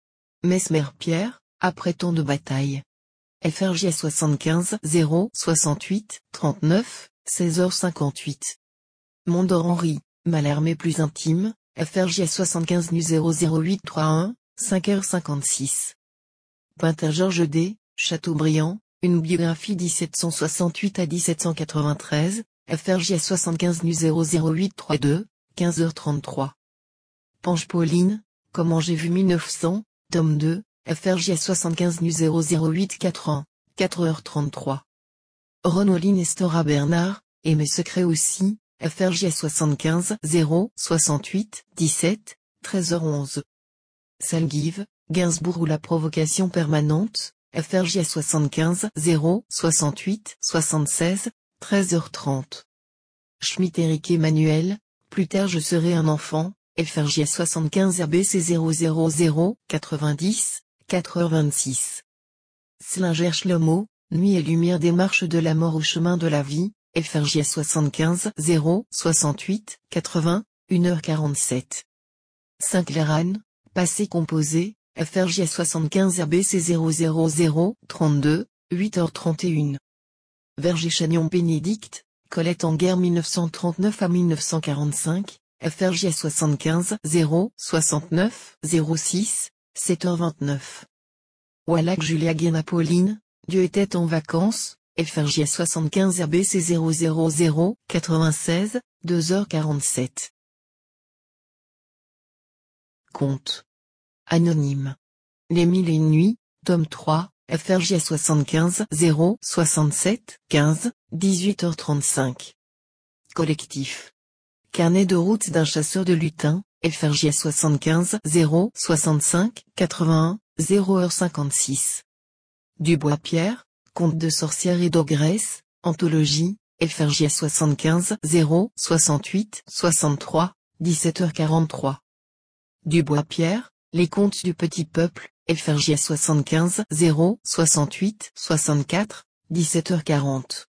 Mesmer Pierre, après tant de bataille. F R J soixante-quinze zéro soixante-huit trente-neuf, seize heures cinquante-huit. Mondor Henri, Malhermé plus intime, F R J soixante-quinze zéro zéro huit trente-et-un, cinq heures cinquante-six. Pinter Georges D, Chateaubriand, une biographie dix-sept cent soixante-huit à dix-sept cent quatre-vingt-treize, F R J soixante-quinze zéro zéro huit trente-deux, quinze heures trente-trois. Pange Pauline, Comment j'ai vu mille neuf cents, tome deux, F R J soixante-quinze zéro zéro huit quatre-vingts, quatre heures trente-trois. Renoline Estora Bernard, et mes secrets aussi, F R J soixante-quinze zéro soixante-huit dix-sept, treize heures onze. Salguive, Gainsbourg ou la provocation permanente, F R J soixante-quinze zéro soixante-huit soixante-seize, treize heures trente. Schmitt Éric Emmanuel, Plus tard je serai un enfant, F R J soixante-quinze A B C zéro zéro zéro quatre-vingt-dix, quatre heures vingt-six. Slinger Shlomo, Nuit et lumière des marches de la mort au chemin de la vie, F R J soixante-quinze zéro soixante-huit quatre-vingts, une heure quarante-sept. Sinclair Anne, Passé composé, F R J soixante-quinze A B C zéro zéro zéro trente-deux, huit heures trente et une. Verger-Chagnon Bénédicte, Colette en guerre mille neuf cent trente-neuf à mille neuf cent quarante-cinq, F R J soixante-quinze zéro soixante-neuf zéro six, sept heures vingt-neuf. Wallach Julia Guéna Pauline, Dieu était en vacances, F R J soixante-quinze A B C zéro zéro zéro quatre-vingt-seize, deux heures quarante-sept. Conte. Anonyme. Les mille et une nuits, tome trois, F R J soixante-quinze zéro soixante-sept quinze, dix-huit heures trente-cinq. Collectif. Carnet de route d'un chasseur de lutins, F R J soixante-quinze zéro soixante-cinq quatre-vingt-un, zéro heures cinquante-six. Dubois-Pierre, Conte de sorcières et d'ogresse, Anthologie, F R J soixante-quinze zéro soixante-huit soixante-trois, dix-sept heures quarante-trois. Dubois-Pierre, Les contes du petit peuple, F R J soixante-quinze zéro soixante-huit soixante-quatre, dix-sept heures quarante.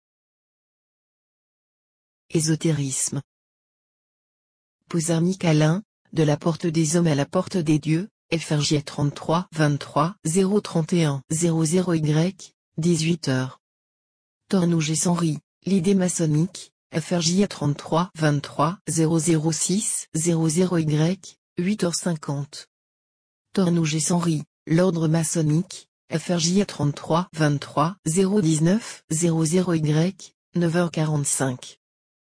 Ésotérisme. Posarnik Alain, De la porte des hommes à la porte des dieux, F R J trente-trois vingt-trois zéro trente et un zéro zéro Y, dix-huit heures. Tornouges Henri, L'idée maçonnique, F R J trente-trois vingt-trois zéro zéro six zéro zéro Y, huit heures cinquante. Tornouges Henri, L'ordre maçonnique, F R J trente-trois vingt-trois zéro dix-neuf zéro zéro Y, neuf heures quarante-cinq.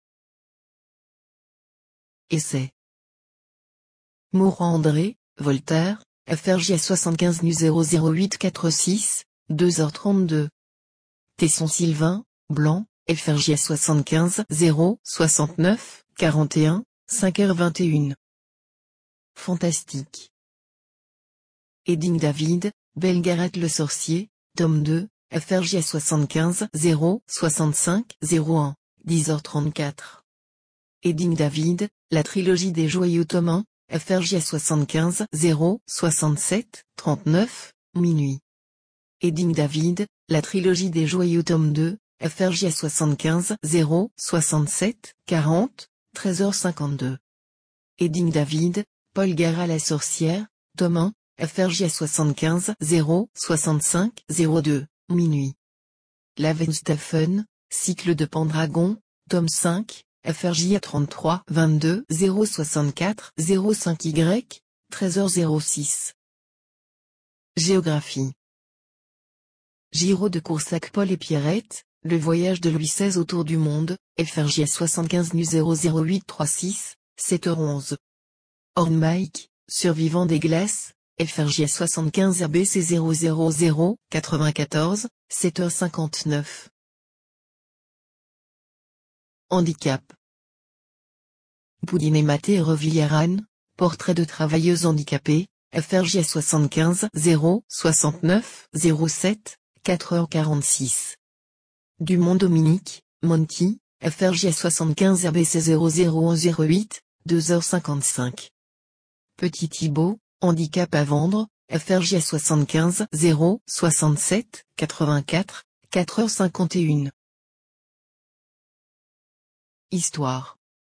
Essai. Morand André, Voltaire, F R J soixante-quinze zéro zéro huit quarante-six, deux heures trente-deux. Tesson Sylvain, Blanc, F R J soixante-quinze zéro soixante-neuf quarante et un, cinq heures vingt et une. Fantastique. Edding David, Belgarat le sorcier, tome deux, F R J soixante-quinze zéro soixante-cinq zéro un, dix heures trente-quatre. Edding David, La trilogie des joyaux tome un, F R J soixante-quinze zéro soixante-sept trente-neuf, minuit. Edding David, La trilogie des joyaux tome deux, F R J soixante-quinze zéro soixante-sept quarante, treize heures cinquante-deux. Edding David, Paul Gara la sorcière, tome un, F R J soixante-quinze zéro soixante-cinq zéro deux, minuit. Lavenstaffen, Cycle de Pendragon, tome cinq, F R J trente-trois vingt-deux zéro soixante-quatre zéro cinq Y, treize heures zéro six. Géographie. Giraud de Coursac Paul et Pierrette, Le voyage de Louis seize autour du monde, F R J soixante-quinze zéro zéro huit trente-six, sept heures onze. Hornmike, Survivant des glaces, F R J soixante-quinze A B C zéro zéro zéro quatre-vingt-quatorze, sept heures cinquante-neuf. Handicap. Poudine Maté Revillers-Anne, portrait de travailleuse handicapée, F R J soixante-quinze zéro soixante-neuf zéro sept, quatre heures quarante-six. Dumont Dominique, Monty, F R J soixante-quinze R B C zéro zéro onze zéro huit, deux heures cinquante-cinq. Petit Thibault, handicap à vendre, F R J soixante-quinze zéro soixante-sept quatre-vingt-quatre, quatre heures cinquante et une. Histoire.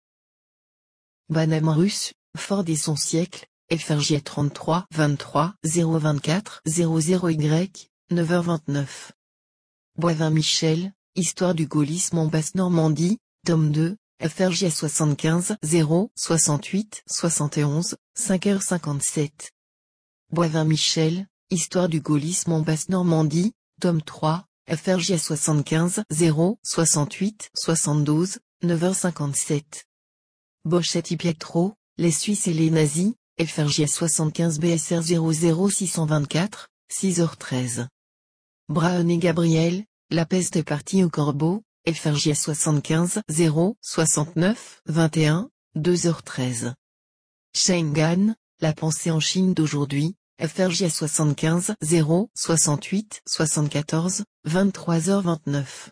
Banam russe, Ford et son siècle, F R J trente-trois vingt-trois zéro vingt-quatre zéro zéro Y, neuf heures vingt-neuf. Boivin Michel, Histoire du gaullisme en Basse-Normandie, tome deux, F R J soixante-quinze zéro soixante-huit soixante et onze, cinq heures cinquante-sept. Boivin Michel, Histoire du gaullisme en Basse-Normandie, tome trois, F R J soixante-quinze zéro soixante-huit soixante-douze, neuf heures cinquante-sept. Boschetti Pietro, Les Suisses et les Nazis, F R J soixante-quinze B S R zéro zéro six cent vingt-quatre, six heures treize. Braun et Gabriel, La peste est partie au corbeau, F R J soixante-quinze zéro soixante-neuf vingt et un, deux heures treize. Schengen, La pensée en Chine d'aujourd'hui, F R J soixante-quinze zéro soixante-huit soixante-quatorze, vingt-trois heures vingt-neuf.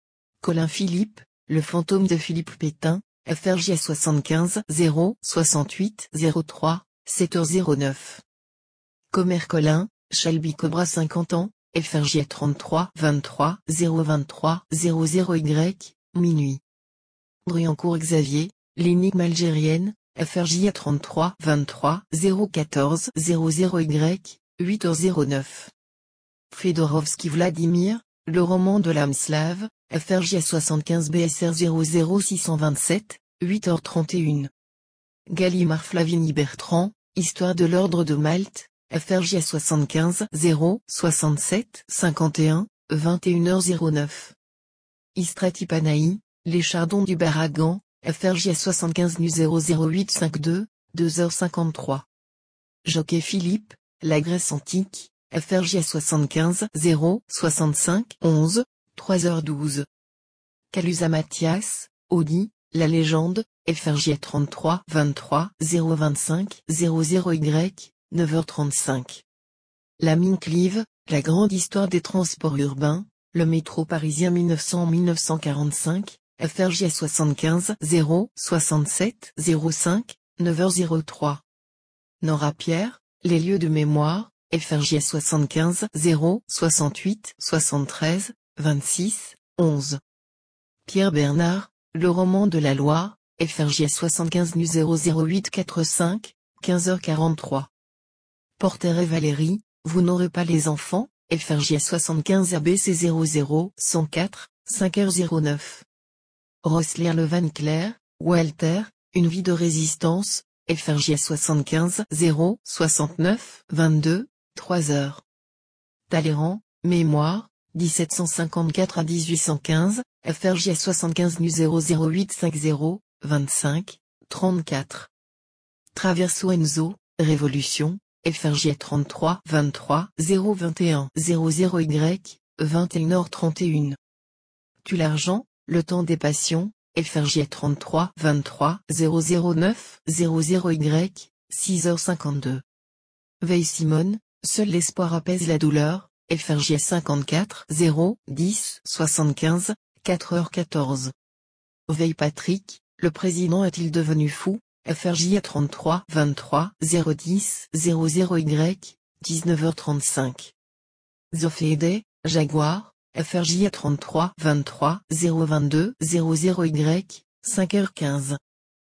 Colin Philippe, Le fantôme de Philippe Pétain, F R J soixante-quinze zéro soixante-huit zéro trois, sept heures zéro neuf. Comer Colin, Shelby Cobra cinquante ans, F R J trente-trois vingt-trois zéro vingt-trois zéro zéro Y, minuit. Briancourt Xavier, L'énigme algérienne, F R J trente-trois vingt-trois zéro quatorze zéro zéro Y, huit heures zéro neuf. Fedorovski Vladimir, Le roman de l'âme slave, F R J soixante-quinze B S R zéro zéro six cent vingt-sept, huit heures trente et une. Gallimard Flavigny Bertrand, Histoire de l'ordre de Malte, F R J soixante-quinze zéro soixante-sept cinquante et un, vingt et une heures zéro neuf. Istrati Panahi, Les chardons du Baragan, F R J soixante-quinze N U zéro zéro huit cinquante-deux, deux heures cinquante-trois. Jockey Philippe, La Grèce antique, F R J soixante-quinze zéro soixante-cinq onze, trois heures douze. Calusa Mathias, Audi, La légende, F R J trente-trois vingt-trois zéro vingt-cinq zéro zéro Y, neuf heures trente-cinq. Lamine Clive, La grande histoire des transports urbains, Le métro parisien mille neuf cents à mille neuf cent quarante-cinq, F R J soixante-quinze zéro soixante-sept zéro cinq, neuf heures zéro trois. Nora Pierre, Les lieux de mémoire, F R J soixante-quinze zéro soixante-huit soixante-treize, vingt-six, onze. Pierre Bernard, Le roman de la Loire, F R J soixante-quinze N U zéro zéro huit quarante-cinq, quinze heures quarante-trois. Porter et Valérie, Vous n'aurez pas les enfants, F R J soixante-quinze R B C zéro zéro cent quatre, cinq heures zéro neuf. Rosler Le Van Cler, Walter, Une vie de résistance, F R J soixante-quinze zéro soixante-neuf vingt-deux, trois heures. Talleyrand, Mémoire, dix-sept cent cinquante-quatre à dix-huit cent quinze, F R J soixante-quinze N U zéro zéro huit cinquante, vingt-cinq, trente-quatre. Traverso Enzo, Révolution, F R J trente-trois vingt-trois zéro vingt et un zéro zéro Y, vingt et une heures trente et une. Tue l'argent, Le temps des passions, F R J trente-trois vingt-trois zéro zéro neuf zéro zéro Y, six heures cinquante-deux. Veille Simone, Seul l'espoir apaise la douleur, F R J cinquante-quatre zéro dix soixante-quinze, quatre heures quatorze. Veille Patrick, Le président est-il devenu fou, F R J trente-trois vingt-trois zéro dix zéro zéro Y, dix-neuf heures trente-cinq. Zofédé, Jaguar, F R J trente-trois vingt-trois zéro vingt-deux zéro zéro Y, cinq heures quinze.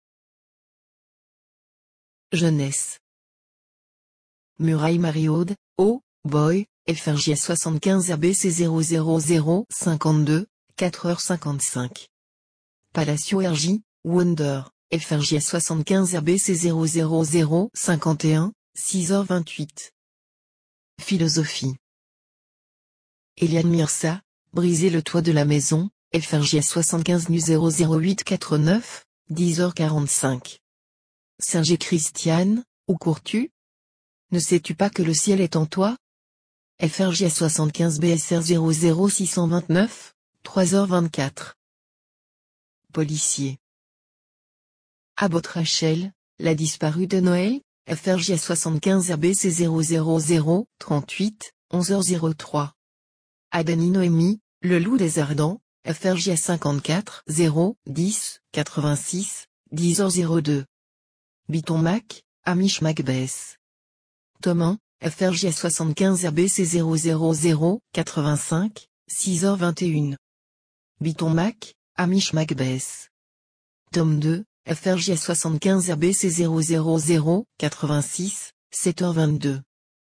Jeunesse. Muraille Marie-Aude, Oh, Boy, F R J soixante-quinze R B C zéro zéro zéro cinquante-deux, quatre heures cinquante-cinq. Palacio R J, Wonder, F R J soixante-quinze R B C zéro zéro zéro cinquante et un, six heures vingt-huit. Philosophie. Eliane Mirza, Briser le toit de la maison, F R J soixante-quinze N U zéro zéro huit quarante-neuf, dix heures quarante-cinq. Serge Christiane, Où cours-tu? Ne sais-tu pas que le ciel est en toi? F R J soixante-quinze B S R zéro zéro six cent vingt-neuf, trois heures vingt-quatre. Policier. Abbott Rachel, la disparue de Noël, F R J soixante-quinze R B C zéro zéro zéro trente-huit onze heures zéro trois. Adani Noémie, le loup des ardents, F R J cinquante-quatre zéro dix quatre-vingt-six dix heures zéro deux. Biton Mac, Amish Macbeth. Tome un, F R J soixante-quinze R B C zéro zéro zéro quatre-vingt-cinq six heures vingt et une. Biton Mac, Amish Macbeth. Tome deux, F R J soixante-quinze R B C zéro zéro zéro quatre-vingt-six sept heures vingt-deux.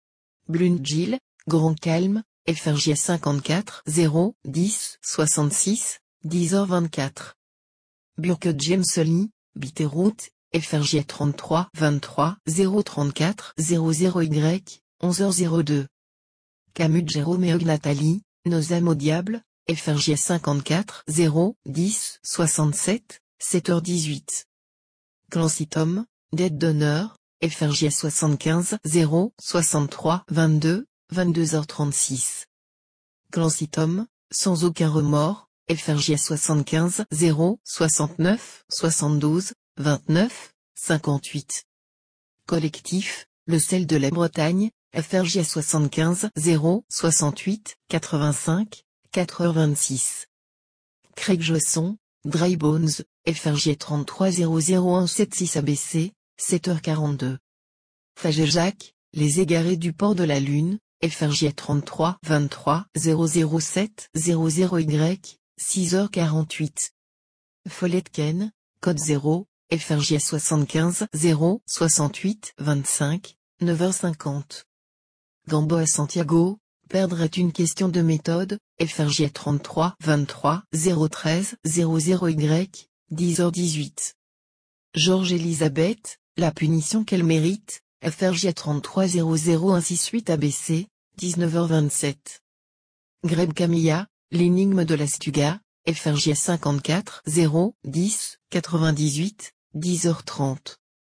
Blunt Jill, Grand Calme, F R J cinquante-quatre zéro dix soixante-six dix heures vingt-quatre. Burke James Lee, Bitterroot, F R J trente-trois vingt-trois zéro trente-quatre zéro zéro Y, onze heures zéro deux. Camus Jérôme et Hug Nathalie, Nos âmes au diable, F R J cinquante-quatre zéro dix soixante-sept sept heures dix-huit. Clancy Tom, Dette d'honneur, F R J soixante-quinze zéro soixante-trois vingt-deux vingt-deux heures trente-six. Clancy Tom, Sans aucun remords, F R J soixante-quinze zéro soixante-neuf soixante-douze vingt-neuf cinquante-huit. Collectif, Le sel de la Bretagne, F R J soixante-quinze zéro soixante-huit quatre-vingt-cinq quatre heures vingt-six. Craig Josson, Dry Bones, F R J trente-trois zéro zéro un soixante-six A B C, sept heures quarante-deux. Fage Jacques, Les égarés du port de la Lune, F R J trente-trois vingt-trois zéro zéro sept zéro zéro Y, six heures quarante-huit. Follett Ken, Code zéro, F R J soixante-quinze zéro soixante-huit vingt-cinq, neuf heures cinquante. Gamboa Santiago, Perdre est une question de méthode, F R J trente-trois vingt-trois zéro treize zéro zéro Y, dix heures dix-huit. George Elisabeth, La punition qu'elle mérite, F R J trente-trois zéro zéro un soixante-huit A B C, dix-neuf heures vingt-sept. Greb Camilla, L'énigme de l'Astuga, F R J cinquante-quatre zéro dix quatre-vingt-dix-huit, dix heures trente.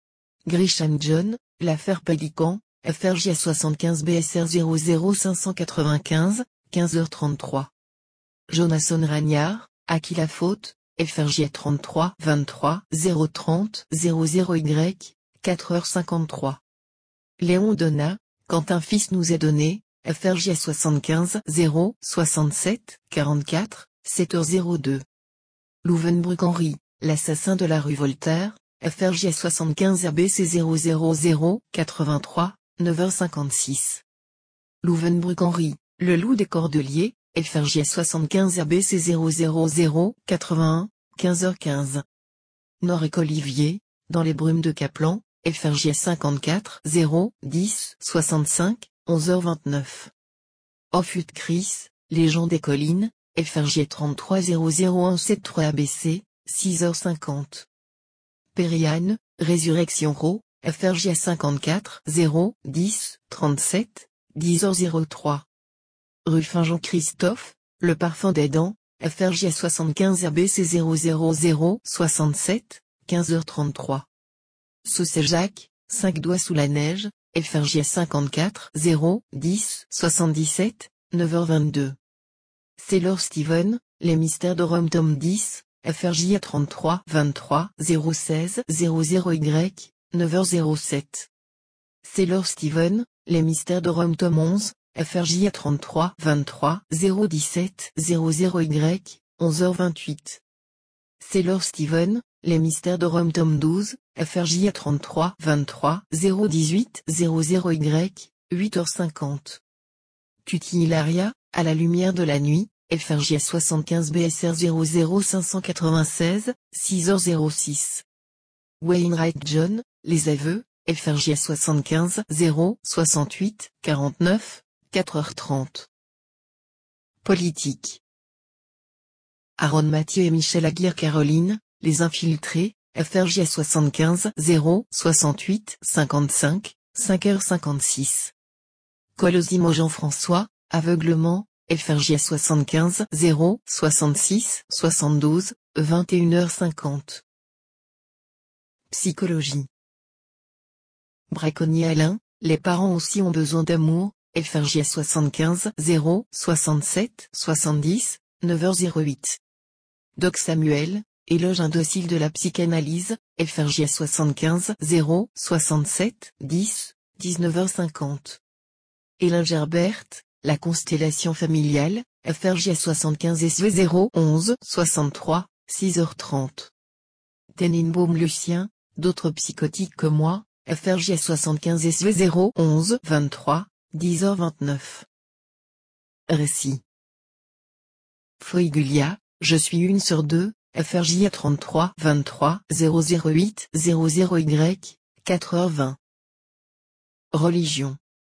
Grisham John, L'affaire Pélican, F R J soixante-quinze B S R zéro zéro cinq cent quatre-vingt-quinze, quinze heures trente-trois. Jonasson Ragnard, À qui la faute, F R J trente-trois vingt-trois zéro trente zéro zéro Y, quatre heures cinquante-trois. Léon Donat, Quand un fils nous est donné, F R J soixante-quinze zéro soixante-sept quarante-quatre, sept heures zéro deux. Louvenbruck Henri, L'assassin de la rue Voltaire, F R J soixante-quinze R B C zéro zéro zéro quatre-vingt-trois, neuf heures cinquante-six. Louvenbruck Henri, Le loup des Cordeliers, F R J soixante-quinze R B C zéro zéro zéro quatre-vingt-un, quinze heures quinze. Norek Olivier, Dans les brumes de Kaplan, F R J cinquante-quatre zéro dix soixante-cinq, onze heures vingt-neuf. Offut Chris, Les gens des collines, F R J trente-trois zéro zéro un soixante-treize A B C, six heures cinquante. Periane, Résurrection Raw, F R J cinquante-quatre zéro dix trente-sept, dix heures zéro trois. Ruffin Jean-Christophe, Le parfum des dents, F R J soixante-quinze R B C zéro zéro zéro soixante-sept, quinze heures trente-trois. Saucet Jacques, Cinq doigts sous la neige, F R J cinquante-quatre zéro dix soixante-dix-sept, neuf heures vingt-deux. Sailor Steven, Les mystères de Rome tome dix, F R J trente-trois vingt-trois zéro seize zéro zéro Y, neuf heures zéro sept. Sailor Steven, Les mystères de Rome tome onze, F R J trente-trois vingt-trois zéro dix-sept zéro zéro Y, onze heures vingt-huit. Sailor Steven, Les mystères de Rome tome douze, F R J trente-trois vingt-trois zéro dix-huit zéro zéro Y, huit heures cinquante. Cutie Hilaria, À la lumière de la nuit, F R J soixante-quinze B S R zéro zéro cinq cent quatre-vingt-seize, six heures zéro six. Wainwright John, Les aveux, F R J soixante-quinze zéro soixante-huit quarante-neuf, quatre heures trente. Politique. Aaron Mathieu et Michel Aguirre Caroline, Les infiltrés, F R J soixante-quinze zéro soixante-huit cinquante-cinq, cinq heures cinquante-six. Colosimo Jean-François, Aveuglement, F R J soixante-quinze zéro soixante-six soixante-douze, vingt et une heures cinquante. Psychologie. Braconnier Alain, Les parents aussi ont besoin d'amour, F R J soixante-quinze zéro soixante-sept soixante-dix, neuf heures zéro huit. Doc Samuel, Éloge indocile de la psychanalyse, F R J A soixante-quinze zéro soixante-sept dix, dix-neuf heures cinquante. Hélène Gerbert, La constellation familiale, F R J A soixante-quinze S V zéro onze soixante-trois, six heures trente. Tenenbaum Lucien, D'autres psychotiques que moi, F R J A soixante-quinze S V zéro onze vingt-trois, dix heures vingt-neuf. Récit. Foigulia, Je suis une sur deux, F R J A trente-trois vingt-trois zéro zéro huit zéro zéro Y, quatre heures vingt. Religion.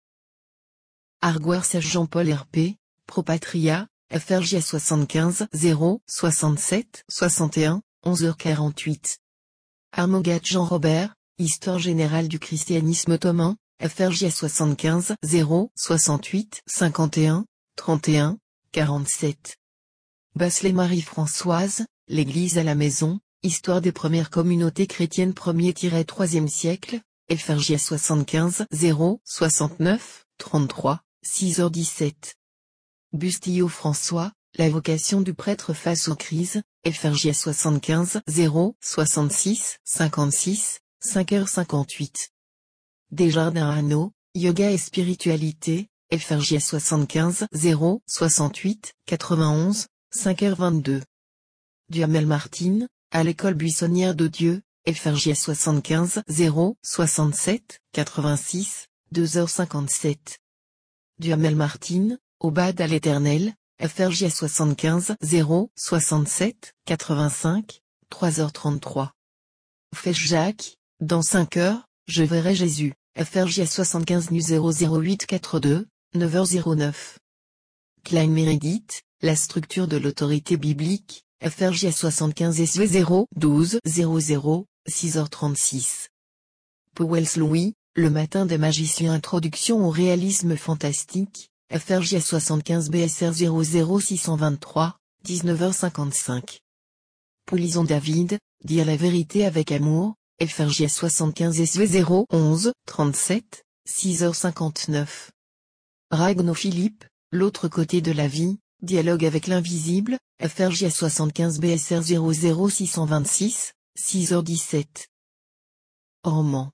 Arguer Serge Jean-Paul R P, Pro Patria, F R J A soixante-quinze zéro soixante-sept soixante et un, onze heures quarante-huit. Armogat Jean-Robert, Histoire générale du christianisme ottoman, F R J A soixante-quinze zéro soixante-huit cinquante et un, trente et un, quarante-sept. Basselet Marie-Françoise, L'Église à la maison, Histoire des premières communautés chrétiennes premier-troisième siècle, F R J A soixante-quinze zéro soixante-neuf, trente-trois, six heures dix-sept. Bustillo François, La vocation du prêtre face aux crises, F R J A soixante-quinze zéro soixante-six cinquante-six, cinq heures cinquante-huit. Desjardins Hano, Yoga et spiritualité, F R J A soixante-quinze zéro soixante-huit quatre-vingt-onze, cinq heures vingt-deux. Duhamel Martine, À l'école buissonnière de Dieu, F R J A soixante-quinze zéro soixante-sept quatre-vingt-six, deux heures cinquante-sept. Duhamel Martine, Aubade à l'Éternel, F R J A soixante-quinze zéro soixante-sept quatre-vingt-cinq, trois heures trente-trois. Fèche Jacques, Dans cinq heures, je verrai Jésus, F R J A soixante-quinze zéro zéro huit quarante-deux, neuf heures zéro neuf. Klein Meredith, La structure de l'autorité biblique, F R J A soixante-quinze S V zéro douze zéro zéro, six heures trente-six. Powells Louis, Le matin des magiciens Introduction au réalisme fantastique, F R J A soixante-quinze B S R zéro zéro six cent vingt-trois, dix-neuf heures cinquante-cinq. Poulison David, Dire la vérité avec amour, F R J A soixante-quinze S V zéro onze trente-sept, six heures cinquante-neuf. Ragno Philippe, L'autre côté de la vie, Dialogue avec l'invisible, F R J A soixante-quinze B S R zéro zéro six cent vingt-six, six heures dix-sept. Roman.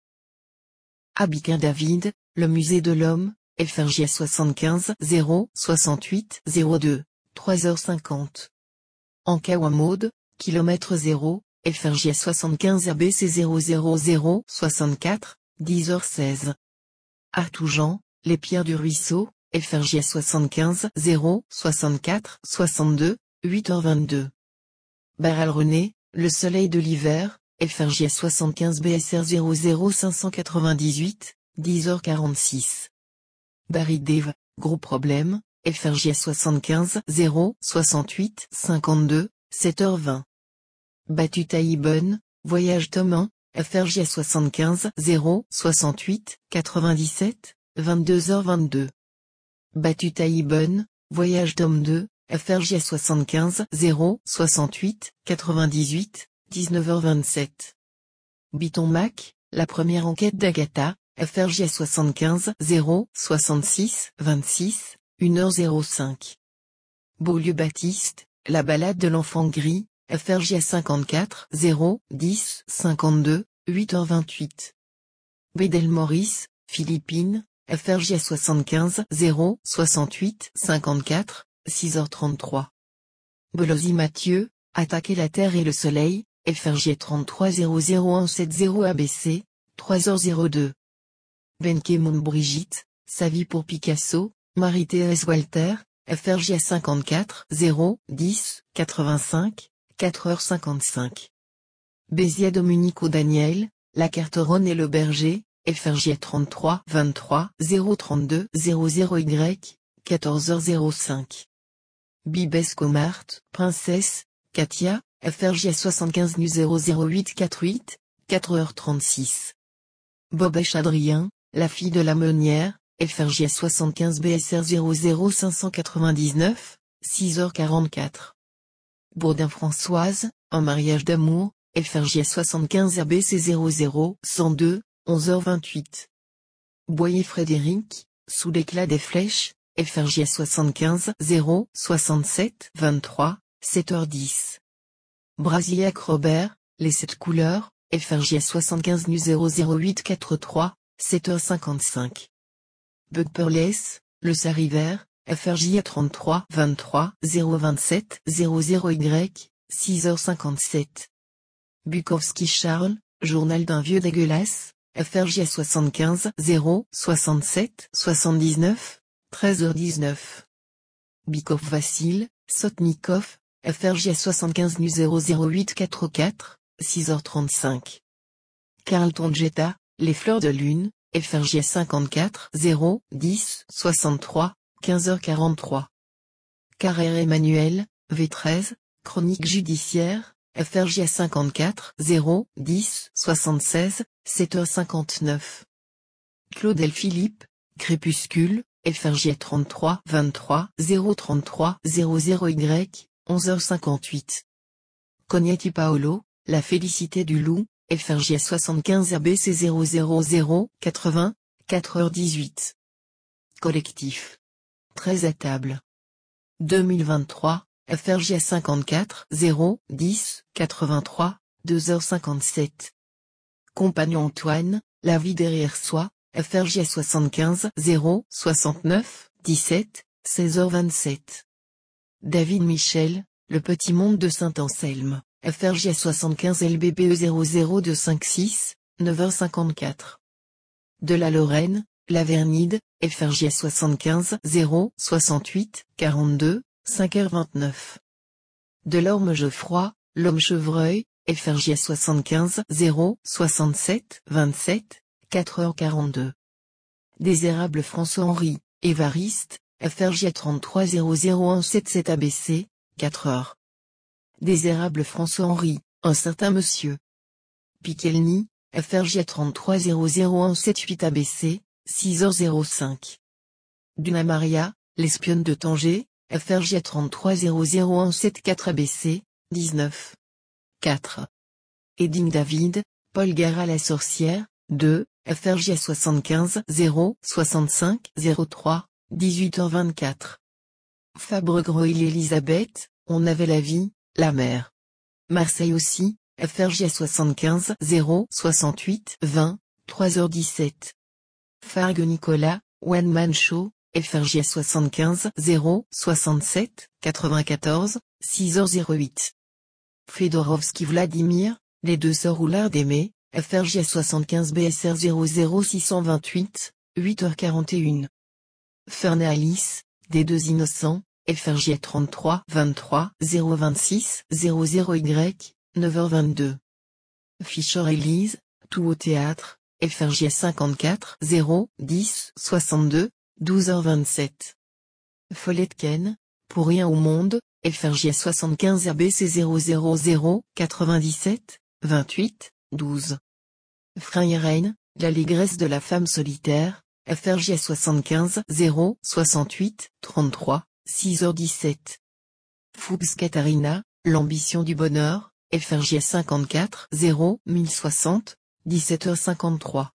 Abiquin David, Le musée de l'homme, F R J A soixante-quinze zéro soixante-huit zéro deux, trois heures cinquante. Ankawa Maud, Kilomètre zéro, F R J A soixante-quinze A B C zéro zéro zéro soixante-quatre, dix heures seize. Artoujean, Les pierres du ruisseau, F R J A soixante-quinze zéro soixante-quatre soixante-deux, huit heures vingt-deux. Barral René, Le soleil de l'hiver, F R J A soixante-quinze B S R zéro zéro cinq cent quatre-vingt-dix-huit, dix heures quarante-six. Barry Dave, Gros problème, F R J A soixante-quinze zéro soixante-huit cinquante-deux, sept heures vingt. Batuta Ibn, Voyage tome un, F R J A soixante-quinze zéro soixante-huit quatre-vingt-dix-sept, vingt-deux heures vingt-deux. Batuta Ibn, Voyage tome deux, F R J A soixante-quinze zéro soixante-huit quatre-vingt-dix-huit, dix-neuf heures vingt-sept. Biton Mac, La première enquête d'Agatha, F R J A soixante-quinze zéro soixante-six vingt-six, une heure zéro cinq. Beaulieu Baptiste, La balade de l'enfant gris, F R J A cinquante-quatre zéro dix cinquante-deux, huit heures vingt-huit. Bédel Maurice, Philippines, F R J A soixante-quinze zéro soixante-huit cinquante-quatre, six heures trente-trois. Belosi Mathieu, Attaquer la terre et le soleil, F R J A trente-trois zéro zéro un soixante A B C, trois heures zéro deux. Benkemoun Brigitte, Sa vie pour Picasso, Marie-Thérèse Walter, F R J A cinquante-quatre zéro dix quatre-vingt-cinq, quatre heures cinquante-cinq. Béziers Domenico Daniel, La Carteronne et le berger, F R J A trente-trois vingt-trois zéro trente-deux zéro zéro Y, quatorze heures zéro cinq. Bibesco Marthe, Princesse, Katia, F R J A soixante-quinze zéro zéro huit quarante-huit, quatre heures trente-six. Bobèche Adrien, La fille de la meunière, F R J A soixante-quinze B S R zéro zéro cinq cent quatre-vingt-dix-neuf, six heures quarante-quatre. Bourdin Françoise, Un mariage d'amour, F R J A soixante-quinze A B C zéro zéro cent deux, onze heures vingt-huit. Boyer Frédéric, Sous l'éclat des flèches, F R J A soixante-quinze zéro soixante-sept vingt-trois, sept heures dix. Brasillac Robert, les sept couleurs, F R J S soixante-quinze N U zéro zéro huit quarante-trois, sept heures cinquante-cinq. Bugperless, le Sariver, F R J A trente-trois vingt-trois zéro vingt-sept zéro zéro Y, six heures cinquante-sept. Bukowski Charles, journal d'un vieux dégueulasse, F R J A soixante-quinze zéro soixante-sept soixante-dix-neuf, treize heures dix-neuf. Bikov Vassil, Sotnikov, F R J A soixante-quinze N U zéro zéro huit quarante-quatre, six heures trente-cinq. Carlton Jetta, les fleurs de lune, F R J A cinquante-quatre zéro dix soixante-trois, quinze heures quarante-trois. Carrère Emmanuel, V treize, chronique judiciaire, F R J A cinquante-quatre zéro dix soixante-seize, sept heures cinquante-neuf. Claudel Philippe, Crépuscule, F R J A trente-trois vingt-trois zéro trente-trois zéro zéro Y, onze heures cinquante-huit. Cognetti Paolo, La félicité du loup, F R J A soixante-quinze R B C zéro zéro zéro quatre-vingts, quatre heures dix-huit. Collectif. treize à table. deux mille vingt-trois, F R J A cinquante-quatre zéro dix quatre-vingt-trois, deux heures cinquante-sept. Compagnon Antoine, La vie derrière soi, F R J A soixante-quinze zéro soixante-neuf dix-sept, seize heures vingt-sept. David Michel, Le petit monde de Saint-Anselme, F R J A soixante-quinze L B B E zéro zéro deux cinquante-six, neuf heures cinquante-quatre. De la Lorraine, La Vernide, F R J A soixante-quinze zéro soixante-huit quarante-deux, cinq heures vingt-neuf. Delorme Geoffroy, L'homme chevreuil, F R J A soixante-quinze zéro soixante-sept vingt-sept, quatre heures quarante-deux. Désérable François-Henri, Évariste, F R J A trente-trois zéro zéro un soixante-sept A B C, quatre heures. Désérable François-Henri, Un certain monsieur. Pichelny, F R J A trente-trois zéro zéro un soixante-huit A B C, six heures zéro cinq. Duna Maria, L'espionne de Tanger, F R J A trente-trois zéro zéro un soixante-quatre A B C, dix-neuf. quatre. Edding David, Paul Gara la sorcière, deux, F R J A soixante-quinze zéro soixante-cinq zéro trois, dix-huit heures vingt-quatre. Fabre Groil Elisabeth, On avait la vie, la mer. Marseille aussi, F R J A soixante-quinze zéro soixante-huit vingt, trois heures dix-sept. Fargue Nicolas, One Man Show, F R J A soixante-quinze zéro soixante-sept quatre-vingt-quatorze, six heures zéro huit. Fedorovski Vladimir, Les deux sœurs Oulard d'Aimé, F R J A soixante-quinze B S R zéro zéro six cent vingt-huit, huit heures quarante et un. Ferney Alice, Des deux innocents, F R J A trente-trois vingt-trois zéro vingt-six zéro zéro Y, neuf heures vingt-deux. Fischer Élise, Tout au théâtre, F R J A cinquante-quatre zéro dix soixante-deux, douze heures vingt-sept. Folletken, Pour rien au monde, F R J A soixante-quinze R B C zéro zéro zéro quatre-vingt-dix-sept, vingt-huit, douze. Freierein, L'allégresse de la femme solitaire, F R J A soixante-quinze zéro soixante-huit trente-trois, six heures dix-sept. Fuchs Katharina, L'ambition du bonheur, F R J A cinquante-quatre zéro mille soixante, dix-sept heures cinquante-trois.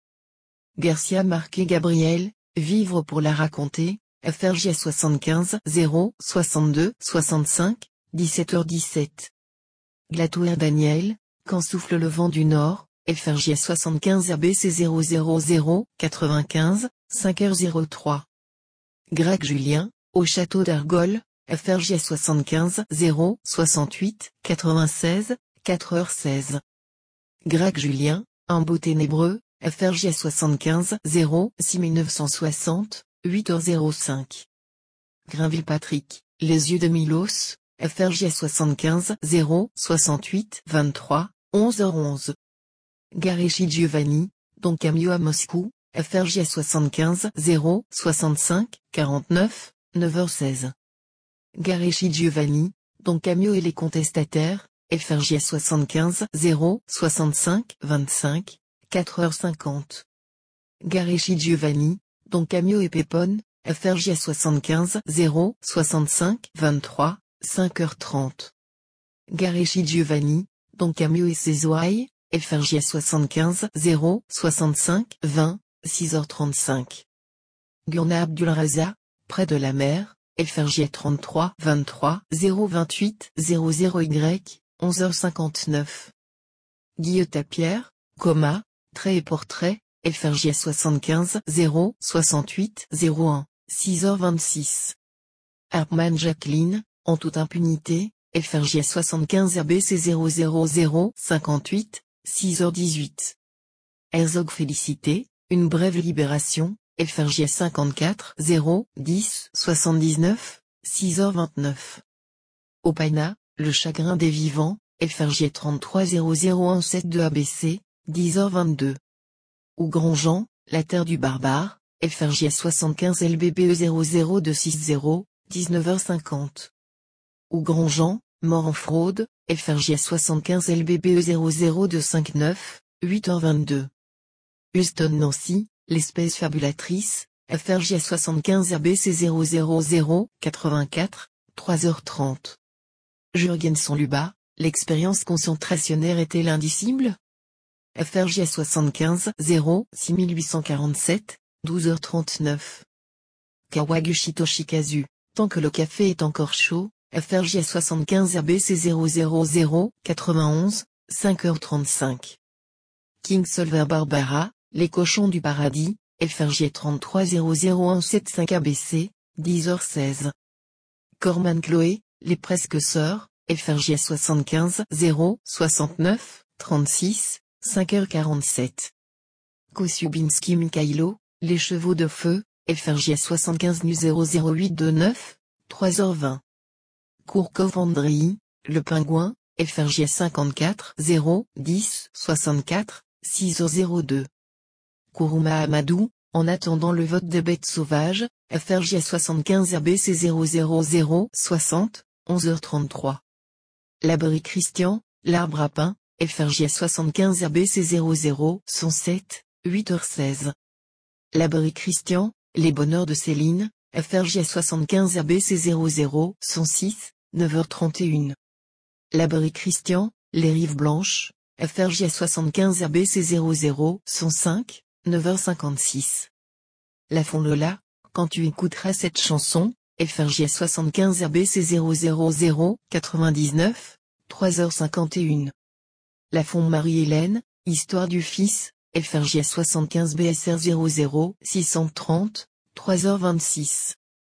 Garcia Marquez Gabriel, Vivre pour la raconter, F R J A soixante-quinze zéro soixante-deux soixante-cinq, dix-sept heures dix-sept. Glatouer Daniel, Quand souffle le vent du nord, F R J A soixante-quinze R B C zéro zéro zéro quatre-vingt-quinze, cinq heures zéro trois. Greg Julien, Au château d'Argol, F R J A soixante-quinze zéro soixante-huit quatre-vingt-seize, quatre heures seize. Greg Julien, Un beau ténébreux, F R J A soixante-quinze zéro six neuf cent soixante, huit heures zéro cinq. Grinville Patrick, Les yeux de Milos, F R J A soixante-quinze zéro soixante-huit vingt-trois, onze heures onze. Gareschi Giovanni, Don Camillo à Moscou, F R J A soixante-quinze zéro soixante-cinq quarante-neuf, neuf heures seize. Gareschi Giovanni, Don Camillo et les contestataires, F R J A soixante-quinze zéro soixante-cinq vingt-cinq, quatre heures cinquante. Gareschi Giovanni, Don Camillo et Pépone, F R J A soixante-quinze zéro soixante-cinq vingt-trois, cinq heures trente. Gareschi Giovanni, Don Camillo et ses ouailles, F R J A soixante-quinze zéro soixante-cinq vingt, six heures trente-cinq. Gurna Abdulraza, Près de la mer, F R J A trente-trois vingt-trois zéro vingt-huit zéro zéro Y, onze heures cinquante-neuf. Guillotin-Pierre, coma, trait et portrait, F R J soixante-quinze zéro soixante-huit zéro un, six heures vingt-six. Hartmann Jacqueline, en toute impunité, F R J soixante-quinze R B C zéro zéro zéro cinquante-huit, six heures dix-huit. Herzog Félicité, une brève libération, F R J cinquante-quatre zéro dix soixante-dix-neuf, six heures vingt-neuf. Opaina, le chagrin des vivants, F R J trente-trois zéro zéro sept deux A B C, dix heures vingt-deux. Ou Grandjean, la terre du barbare, F R J soixante-quinze L B B E zéro zéro deux six zéro, dix-neuf heures cinquante. Ou Grandjean, mort en fraude, F R J soixante-quinze L B B E zéro zéro deux cinquante-neuf, huit heures vingt-deux. Houston Nancy, l'espèce fabulatrice, F R J soixante-quinze R B C zéro zéro zéro quatre-vingt-quatre, trois heures trente. Jurgenson Luba, l'expérience concentrationnaire est-elle indicible? F R J soixante-quinze zéro six huit cent quarante-sept, douze heures trente-neuf. Kawaguchi Toshikazu, tant que le café est encore chaud, F R J soixante-quinze R B C zéro zéro zéro quatre-vingt-onze, cinq heures trente-cinq. King Solver Barbara, les cochons du paradis, F R J trente-trois zéro zéro soixante-cinq A B C, dix heures seize. Corman Chloé, les presque sœurs, F R J soixante-quinze zéro soixante-neuf trente-six, cinq heures quarante-sept. Kosubinski Mikhailo, les chevaux de feu, F R J soixante-quinze zéro zéro huit vingt-neuf, trois heures vingt. Kourkov Andrei, le pingouin, F R J cinquante-quatre zéro dix soixante-quatre, six heures zéro deux. Kuruma Amadou, en attendant le vote des bêtes sauvages, F R J soixante-quinze R B C zéro zéro zéro soixante, onze heures trente-trois. Labri Christian, l'arbre à pain, F R J soixante-quinze R B C zéro zéro cent sept, huit heures seize. Labri Christian, les bonheurs de Céline, F R J soixante-quinze R B C zéro zéro cent six, neuf heures trente et une. Labri Christian, les rives blanches, F R J soixante-quinze R B C zéro zéro cent cinq, neuf heures cinquante-six. La Lola, quand tu écouteras cette chanson, F R J soixante-quinze R B C zéro zéro zéro quatre-vingt-dix-neuf, trois heures cinquante et une. La Marie-Hélène, histoire du fils, F R J soixante-quinze B S R zéro zéro six cent trente, trois heures vingt-six.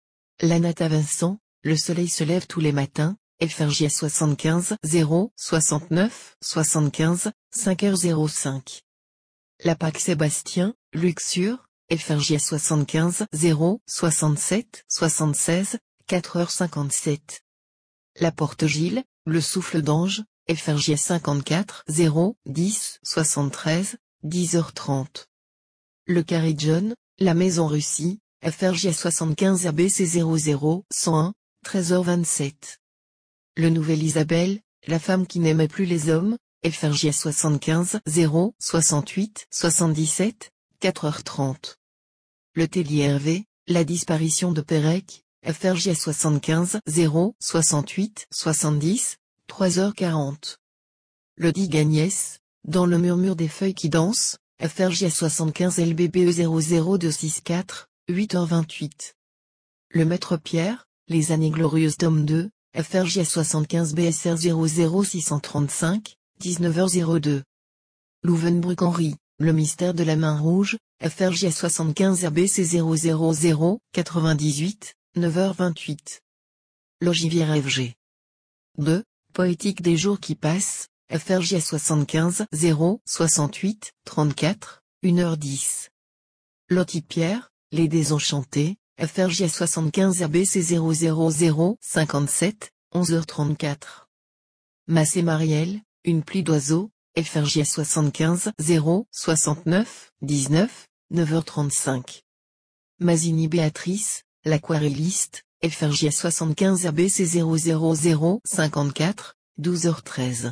Lanata Vincent, le soleil se lève tous les matins, F R J soixante-quinze zéro soixante-neuf soixante-quinze, cinq heures zéro cinq. La Pac Sébastien, Luxure, F R J soixante-quinze zéro soixante-sept soixante-seize, quatre heures cinquante-sept. La Porte Gilles, le souffle d'ange, F R J cinquante-quatre zéro dix soixante-treize, dix heures trente. Le Carré John, la maison Russie, F R J soixante-quinze R B C zéro zéro cent un, treize heures vingt-sept. Le Nouvel Isabelle, la femme qui n'aimait plus les hommes, F R J soixante-quinze zéro soixante-huit soixante-dix-sept, quatre heures trente. Le Tellier Hervé, la disparition de Pérec, F R J soixante-quinze zéro soixante-huit soixante-dix, trois heures quarante. Le Digue Agnès, dans le murmure des feuilles qui dansent, F R J soixante-quinze L B B E zéro zéro deux six quatre, huit heures vingt-huit. Le Maître Pierre, les années glorieuses tome deux, F R J soixante-quinze B S R zéro zéro six cent trente-cinq, dix-neuf heures zéro deux. Louvenbruck Henri, le mystère de la main rouge, F R J soixante-quinze R B C zéro zéro zéro quatre-vingt-dix-huit, neuf heures vingt-huit. Logivière F G. deux, Poétique des jours qui passent, F R J soixante-quinze zéro soixante-huit trente-quatre, une heure dix. Lottie Pierre, les désenchantés, F R J soixante-quinze R B C zéro zéro zéro cinquante-sept, onze heures trente-quatre. Massé Marielle, une pluie d'oiseaux, F R J soixante-quinze zéro soixante-neuf dix-neuf, neuf heures trente-cinq. Masini Béatrice, l'aquarelliste, F R J soixante-quinze R B C zéro zéro zéro cinquante-quatre, douze heures treize.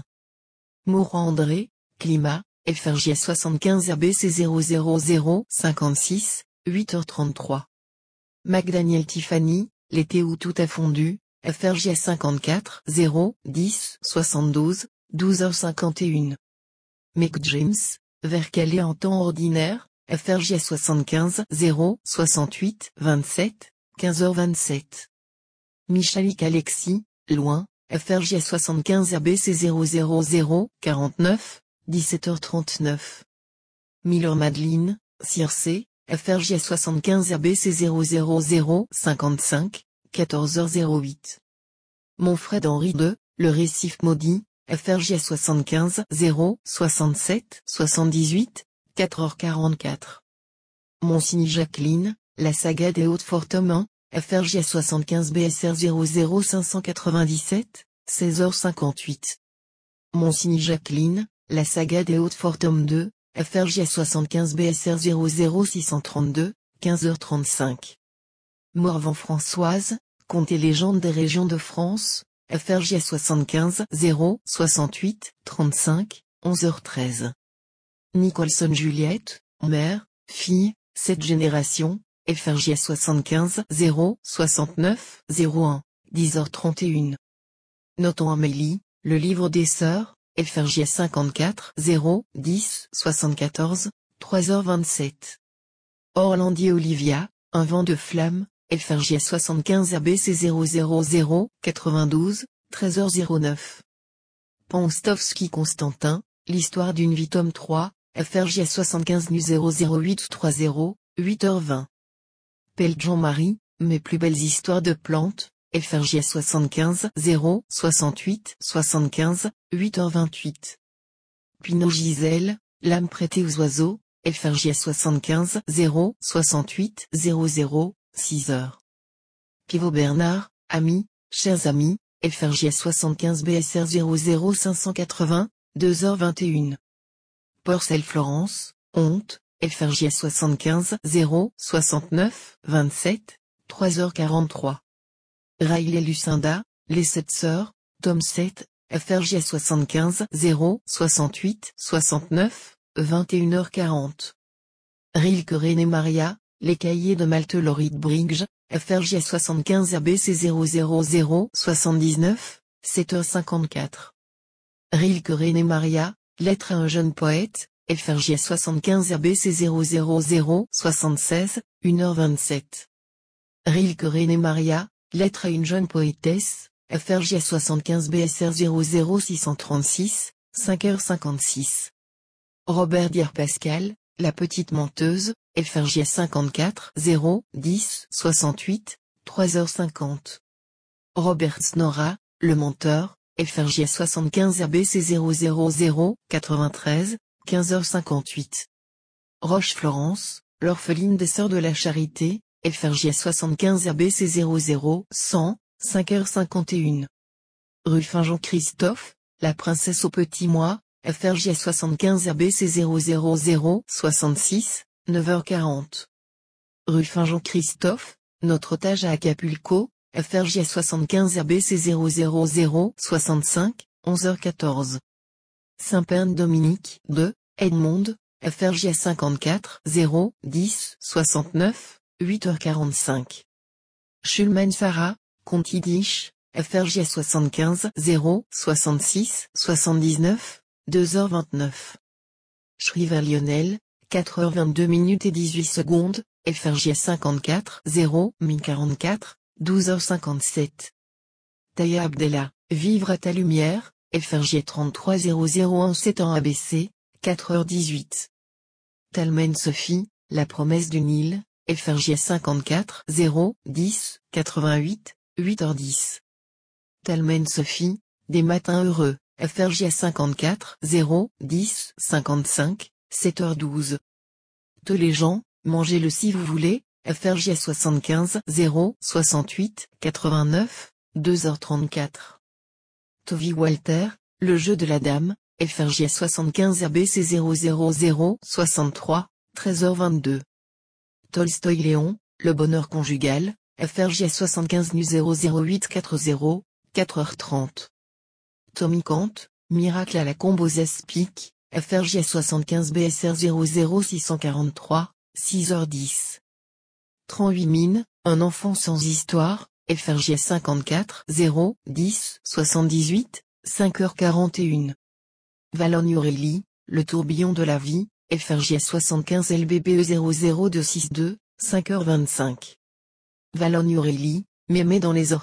Morand André, climat, F R J soixante-quinze R B C zéro zéro zéro cinquante-six, huit heures trente-trois. McDaniel Tiffany, l'été où tout a fondu, F R J cinquante-quatre zéro dix soixante-douze, douze heures cinquante et une. Mick James, vers calé en temps ordinaire, F R J soixante-quinze zéro soixante-huit vingt-sept, quinze heures vingt-sept. Michalik Alexis, loin, F R J soixante-quinze A B C zéro zéro zéro quarante-neuf, dix-sept heures trente-neuf. Miller-Madeline, Circé, F R J soixante-quinze A B C zéro zéro zéro cinquante-cinq, quatorze heures zéro huit. Monfred Henri deux, Le Récif Maudit, F R J soixante-quinze zéro soixante-sept soixante-dix-huit, quatre heures quarante-quatre. Monsigny Jacqueline, La Saga des Hautes-Fortums un, F R J soixante-quinze B S R zéro zéro cinq cent quatre-vingt-dix-sept, seize heures cinquante-huit. Monsigny Jacqueline, La Saga des Hautes-Fortums deux, F R J soixante-quinze B S R zéro zéro six cent trente-deux, quinze heures trente-cinq. Morvan Françoise, Contes et légendes des régions de France, F R J soixante-quinze zéro soixante-huit trente-cinq, onze heures treize. Nicholson Juliette, Mère, Fille, Sept générations, F R J soixante-quinze zéro soixante-neuf zéro un, dix heures trente et une. Noton Amélie, Le Livre des Sœurs, F R J cinquante-quatre zéro dix soixante-quatorze, trois heures vingt-sept. Orlandier Olivia, Un vent de flamme, F R J soixante-quinze A B C zéro zéro zéro quatre-vingt-douze, treize heures zéro neuf. Ponstovski Constantin, L'histoire d'une vie tome trois, F R J soixante-quinze nu zéro zéro huit trente, huit heures vingt. Pelt Jean-Marie, Mes plus belles histoires de plantes, F R J soixante-quinze zéro soixante-huit soixante-quinze, huit heures vingt-huit. Pinot Gisèle, L'âme prêtée aux oiseaux, F R J soixante-quinze zéro soixante-huit zéro zéro, six heures. Pivot Bernard, Amis, chers amis, F R J soixante-quinze B S R zéro zéro cinq cent quatre-vingts, deux heures vingt et une. Porcel Florence, Honte, F R J soixante-quinze zéro soixante-neuf vingt-sept, trois heures quarante-trois. Riley Lucinda, Les Sept Sœurs, tome sept, F R J soixante-quinze zéro soixante-huit soixante-neuf, vingt et une heures quarante. Rilke René Maria, Les Cahiers de Malte Lauride Brigge, F R J soixante-quinze A B C zéro zéro zéro soixante-dix-neuf, sept heures cinquante-quatre. Rilke René Maria, Lettre à un jeune poète, F R J soixante-quinze A B C zéro zéro zéro soixante-seize, une heure vingt-sept. Rilke René Maria, Lettre à une jeune poétesse, F R J soixante-quinze B S R zéro zéro six cent trente-six, cinq heures cinquante-six. Robert Dier Pascal, La petite menteuse, F R J cinquante-quatre zéro dix soixante-huit, trois heures cinquante. Robert Snorra, Le menteur, F R J soixante-quinze A B C zéro zéro zéro quatre-vingt-treize, quinze heures cinquante-huit. Roche Florence, L'orpheline des Sœurs de la Charité, F R J soixante-quinze A B C zéro zéro cent, cinq heures cinquante et une. Ruffin Jean-Christophe, La princesse au petit mois, F R J soixante-quinze A B C zéro zéro zéro soixante-six, neuf heures quarante. Ruffin Jean-Christophe, Notre otage à Acapulco, F R J soixante-quinze A B C zéro zéro zéro soixante-cinq, onze heures quatorze. Saint-Pern Dominique, deux, Edmond, F R J cinquante-quatre zéro dix soixante-neuf, huit heures quarante-cinq. Schulman Sarah, Conte yiddish, F R J soixante-quinze zéro soixante-six soixante-dix-neuf, deux heures vingt-neuf. Shriver Lionel, quatre heures vingt-deux minutes et dix-huit secondes, F R J cinquante-quatre zéro mille quarante-quatre, douze heures cinquante-sept. Taya Abdella, Vivre à ta lumière, F R J trente-trois zéro zéro un sept ans A B C, quatre heures dix-huit. Talmen Sophie, La promesse du Nil, F R J cinquante-quatre zéro dix quatre-vingt-huit, huit heures dix. Talmen Sophie, Des matins heureux, F R J cinquante-quatre zéro dix cinquante-cinq, sept heures douze. Tous les gens, mangez-le si vous voulez, F R J soixante-quinze zéro soixante-huit quatre-vingt-neuf, deux heures trente-quatre. Tovie Walter, Le jeu de la dame, F R J soixante-quinze A B C zéro zéro zéro soixante-trois, treize heures vingt-deux. Tolstoï Léon, Le bonheur conjugal, F R J soixante-quinze nu zéro zéro huit quarante, quatre heures trente. Tommy Kant, Miracle à la Combe aux Aspics, F R J soixante-quinze B S R zéro zéro six cent quarante-trois, six heures dix. trente-huit mines, Un enfant sans histoire, F R J cinquante-quatre zéro dix soixante-dix-huit, cinq heures quarante et une. Valogne Aurélie, Le tourbillon de la vie, F R J soixante-quinze L B B E zéro zéro deux six deux, cinq heures vingt-cinq. Valogne Aurélie, Mémé dans les orties,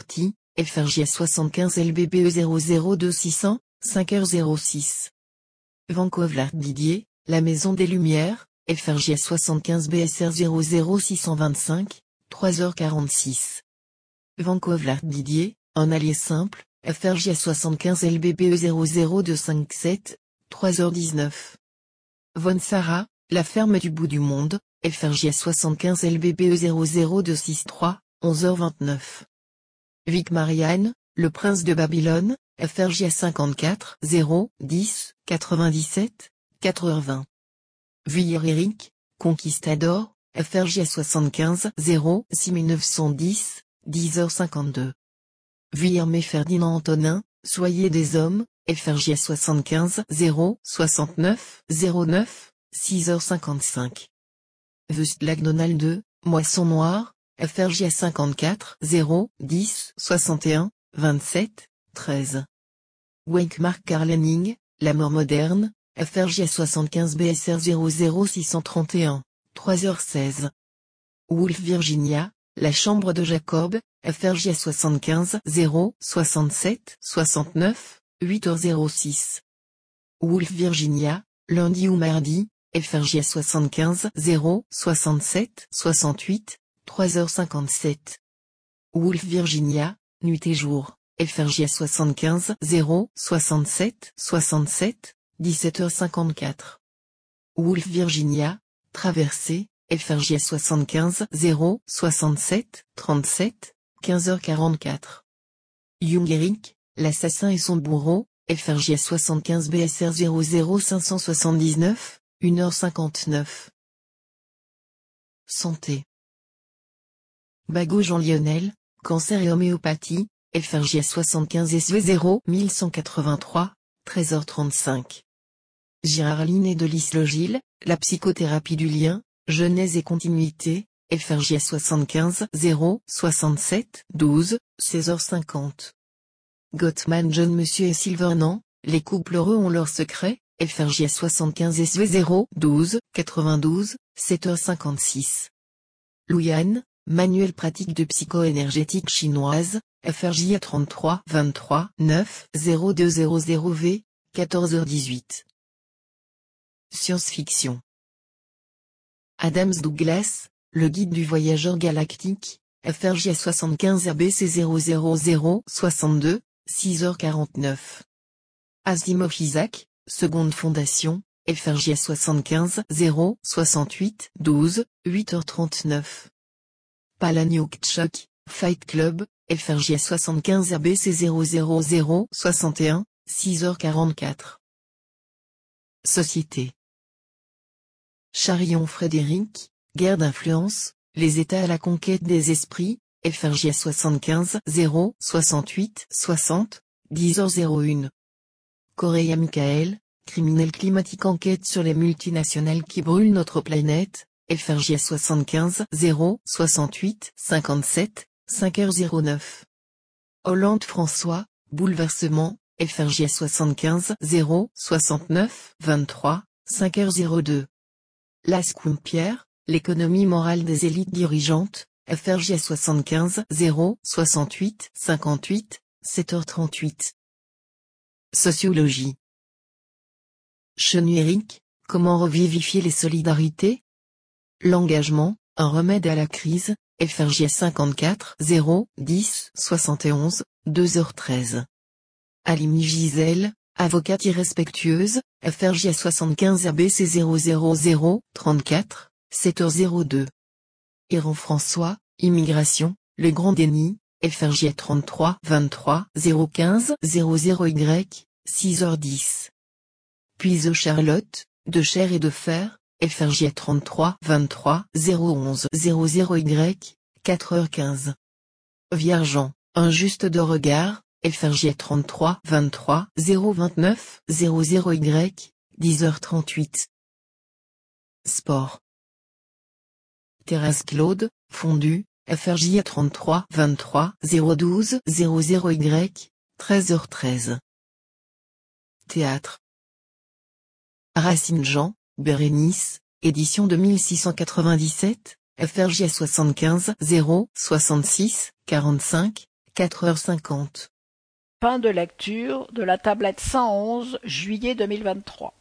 F R J S soixante-quinze L B B E zéro zéro deux six cents, cinq heures zéro six. Vancouver Didier, la Maison des Lumières, F R J S soixante-quinze B S R zéro zéro six cent vingt-cinq, trois heures quarante-six. Vancouver Didier, un allié simple, F R J S soixante-quinze L B B E zéro zéro deux cinq sept, trois heures dix-neuf. Von Sarah, la ferme du bout du monde, F R J S soixante-quinze L B B E zéro zéro deux six trois, onze heures vingt-neuf. Vic Marianne, le prince de Babylone, F R J S cinquante-quatre zéro dix quatre-vingt-dix-sept, quatre heures vingt. Vuillard Eric, Conquistador, F R J S soixante-quinze zéro six neuf cent dix, dix heures cinquante-deux. Vuillermet Ferdinand Antonin, Soyez des hommes, F R J S soixante-quinze zéro soixante-neuf zéro neuf, six heures cinquante-cinq. Vustlag Donald deux, Moisson Noire, F R J S cinquante-quatre zéro dix soixante et un, vingt-sept, treize. Wake Mark Carlening, La mort moderne, F R J S soixante-quinze B S R zéro zéro six cent trente et un, trois heures seize. Wolf Virginia, La chambre de Jacob, F R J S soixante-quinze zéro soixante-sept soixante-neuf, huit heures zéro six. Wolf Virginia, Lundi ou mardi, F R J S soixante-quinze zéro soixante-sept soixante-huit, trois heures cinquante-sept. Wolf Virginia, Nuit et jour, F R J S soixante-quinze zéro soixante-sept soixante-sept, dix-sept heures cinquante-quatre. Wolf Virginia, Traversée, F R J S soixante-quinze zéro soixante-sept trente-sept, quinze heures quarante-quatre. Young Eric, L'assassin et son bourreau, F R J S soixante-quinze B S R zéro zéro cinq cent soixante-dix-neuf, une heure cinquante-neuf. Santé. Bagot Jean Lionel, Cancer et homéopathie, F R J S soixante-quinze S V zéro mille cent quatre-vingt-trois, treize heures trente-cinq. Girard Linné de Lys-le-Gilles, La psychothérapie du lien, Genèse et continuité, F R J S soixante-quinze zéro soixante-sept douze, seize heures cinquante. Gottman John Monsieur et Silvernan, Les couples heureux ont leurs secrets, F R J S soixante-quinze S V zéro douze quatre-vingt-douze, sept heures cinquante-six. Louyanne, Manuel pratique de psycho-énergétique chinoise, F R J A trente-trois vingt-trois neuf zéro deux zéro zéro V, quatorze heures dix-huit. Science-fiction. Adams Douglas, Le guide du voyageur galactique, F R J A soixante-quinze A B C zéro zéro zéro soixante-deux, six heures quarante-neuf. Asimov Isaac, Seconde Fondation, F R J A soixante-quinze zéro soixante-huit douze, huit heures trente-neuf. Palahniuk Chuck, Fight Club, F R J A soixante-quinze A B C zéro zéro zéro soixante et un, six heures quarante-quatre. Société. Charillon Frédéric, Guerre d'influence, Les États à la conquête des esprits, F R J A soixante-quinze zéro soixante-huit soixante, dix heures zéro un. Correa Michael, Criminel climatique enquête sur les multinationales qui brûlent notre planète, F R J A soixante-quinze zéro soixante-huit cinquante-sept, cinq heures zéro neuf. Hollande François, Bouleversement, F R J A soixante-quinze zéro soixante-neuf vingt-trois, cinq heures zéro deux. Lascoume Pierre, L'économie morale des élites dirigeantes, F R J A soixante-quinze zéro soixante-huit cinquante-huit, sept heures trente-huit. Sociologie. Chenu Eric, Comment revivifier les solidarités? L'engagement, un remède à la crise, F R J A cinquante-quatre zéro dix soixante et onze, deux heures treize. Halimi Gisèle, Avocate irrespectueuse, F R J A soixante-quinze A B C zéro zéro zéro trente-quatre, sept heures zéro deux. Héron François, Immigration, Le Grand Déni, F R J A trente-trois vingt-trois zéro quinze zéro zéro Y, six heures dix. Puiseau Charlotte, De chair et de fer, F R J A trente-trois vingt-trois zéro onze zéro zéro Y, quatre heures quinze. Viergeant, Injuste de regard, F R J A trente-trois vingt-trois zéro vingt-neuf zéro zéro Y, dix heures trente-huit. Sport. Thérèse Claude, Fondu, F R J A trente-trois vingt-trois zéro douze zéro zéro Y, treize heures treize. Théâtre. Racine Jean, Bérénice, édition deux mille six cent quatre-vingt-dix-sept, F R J A soixante-quinze zéro soixante-six quarante-cinq, quatre heures cinquante. Fin de lecture de la tablette cent onze, juillet deux mille vingt-trois.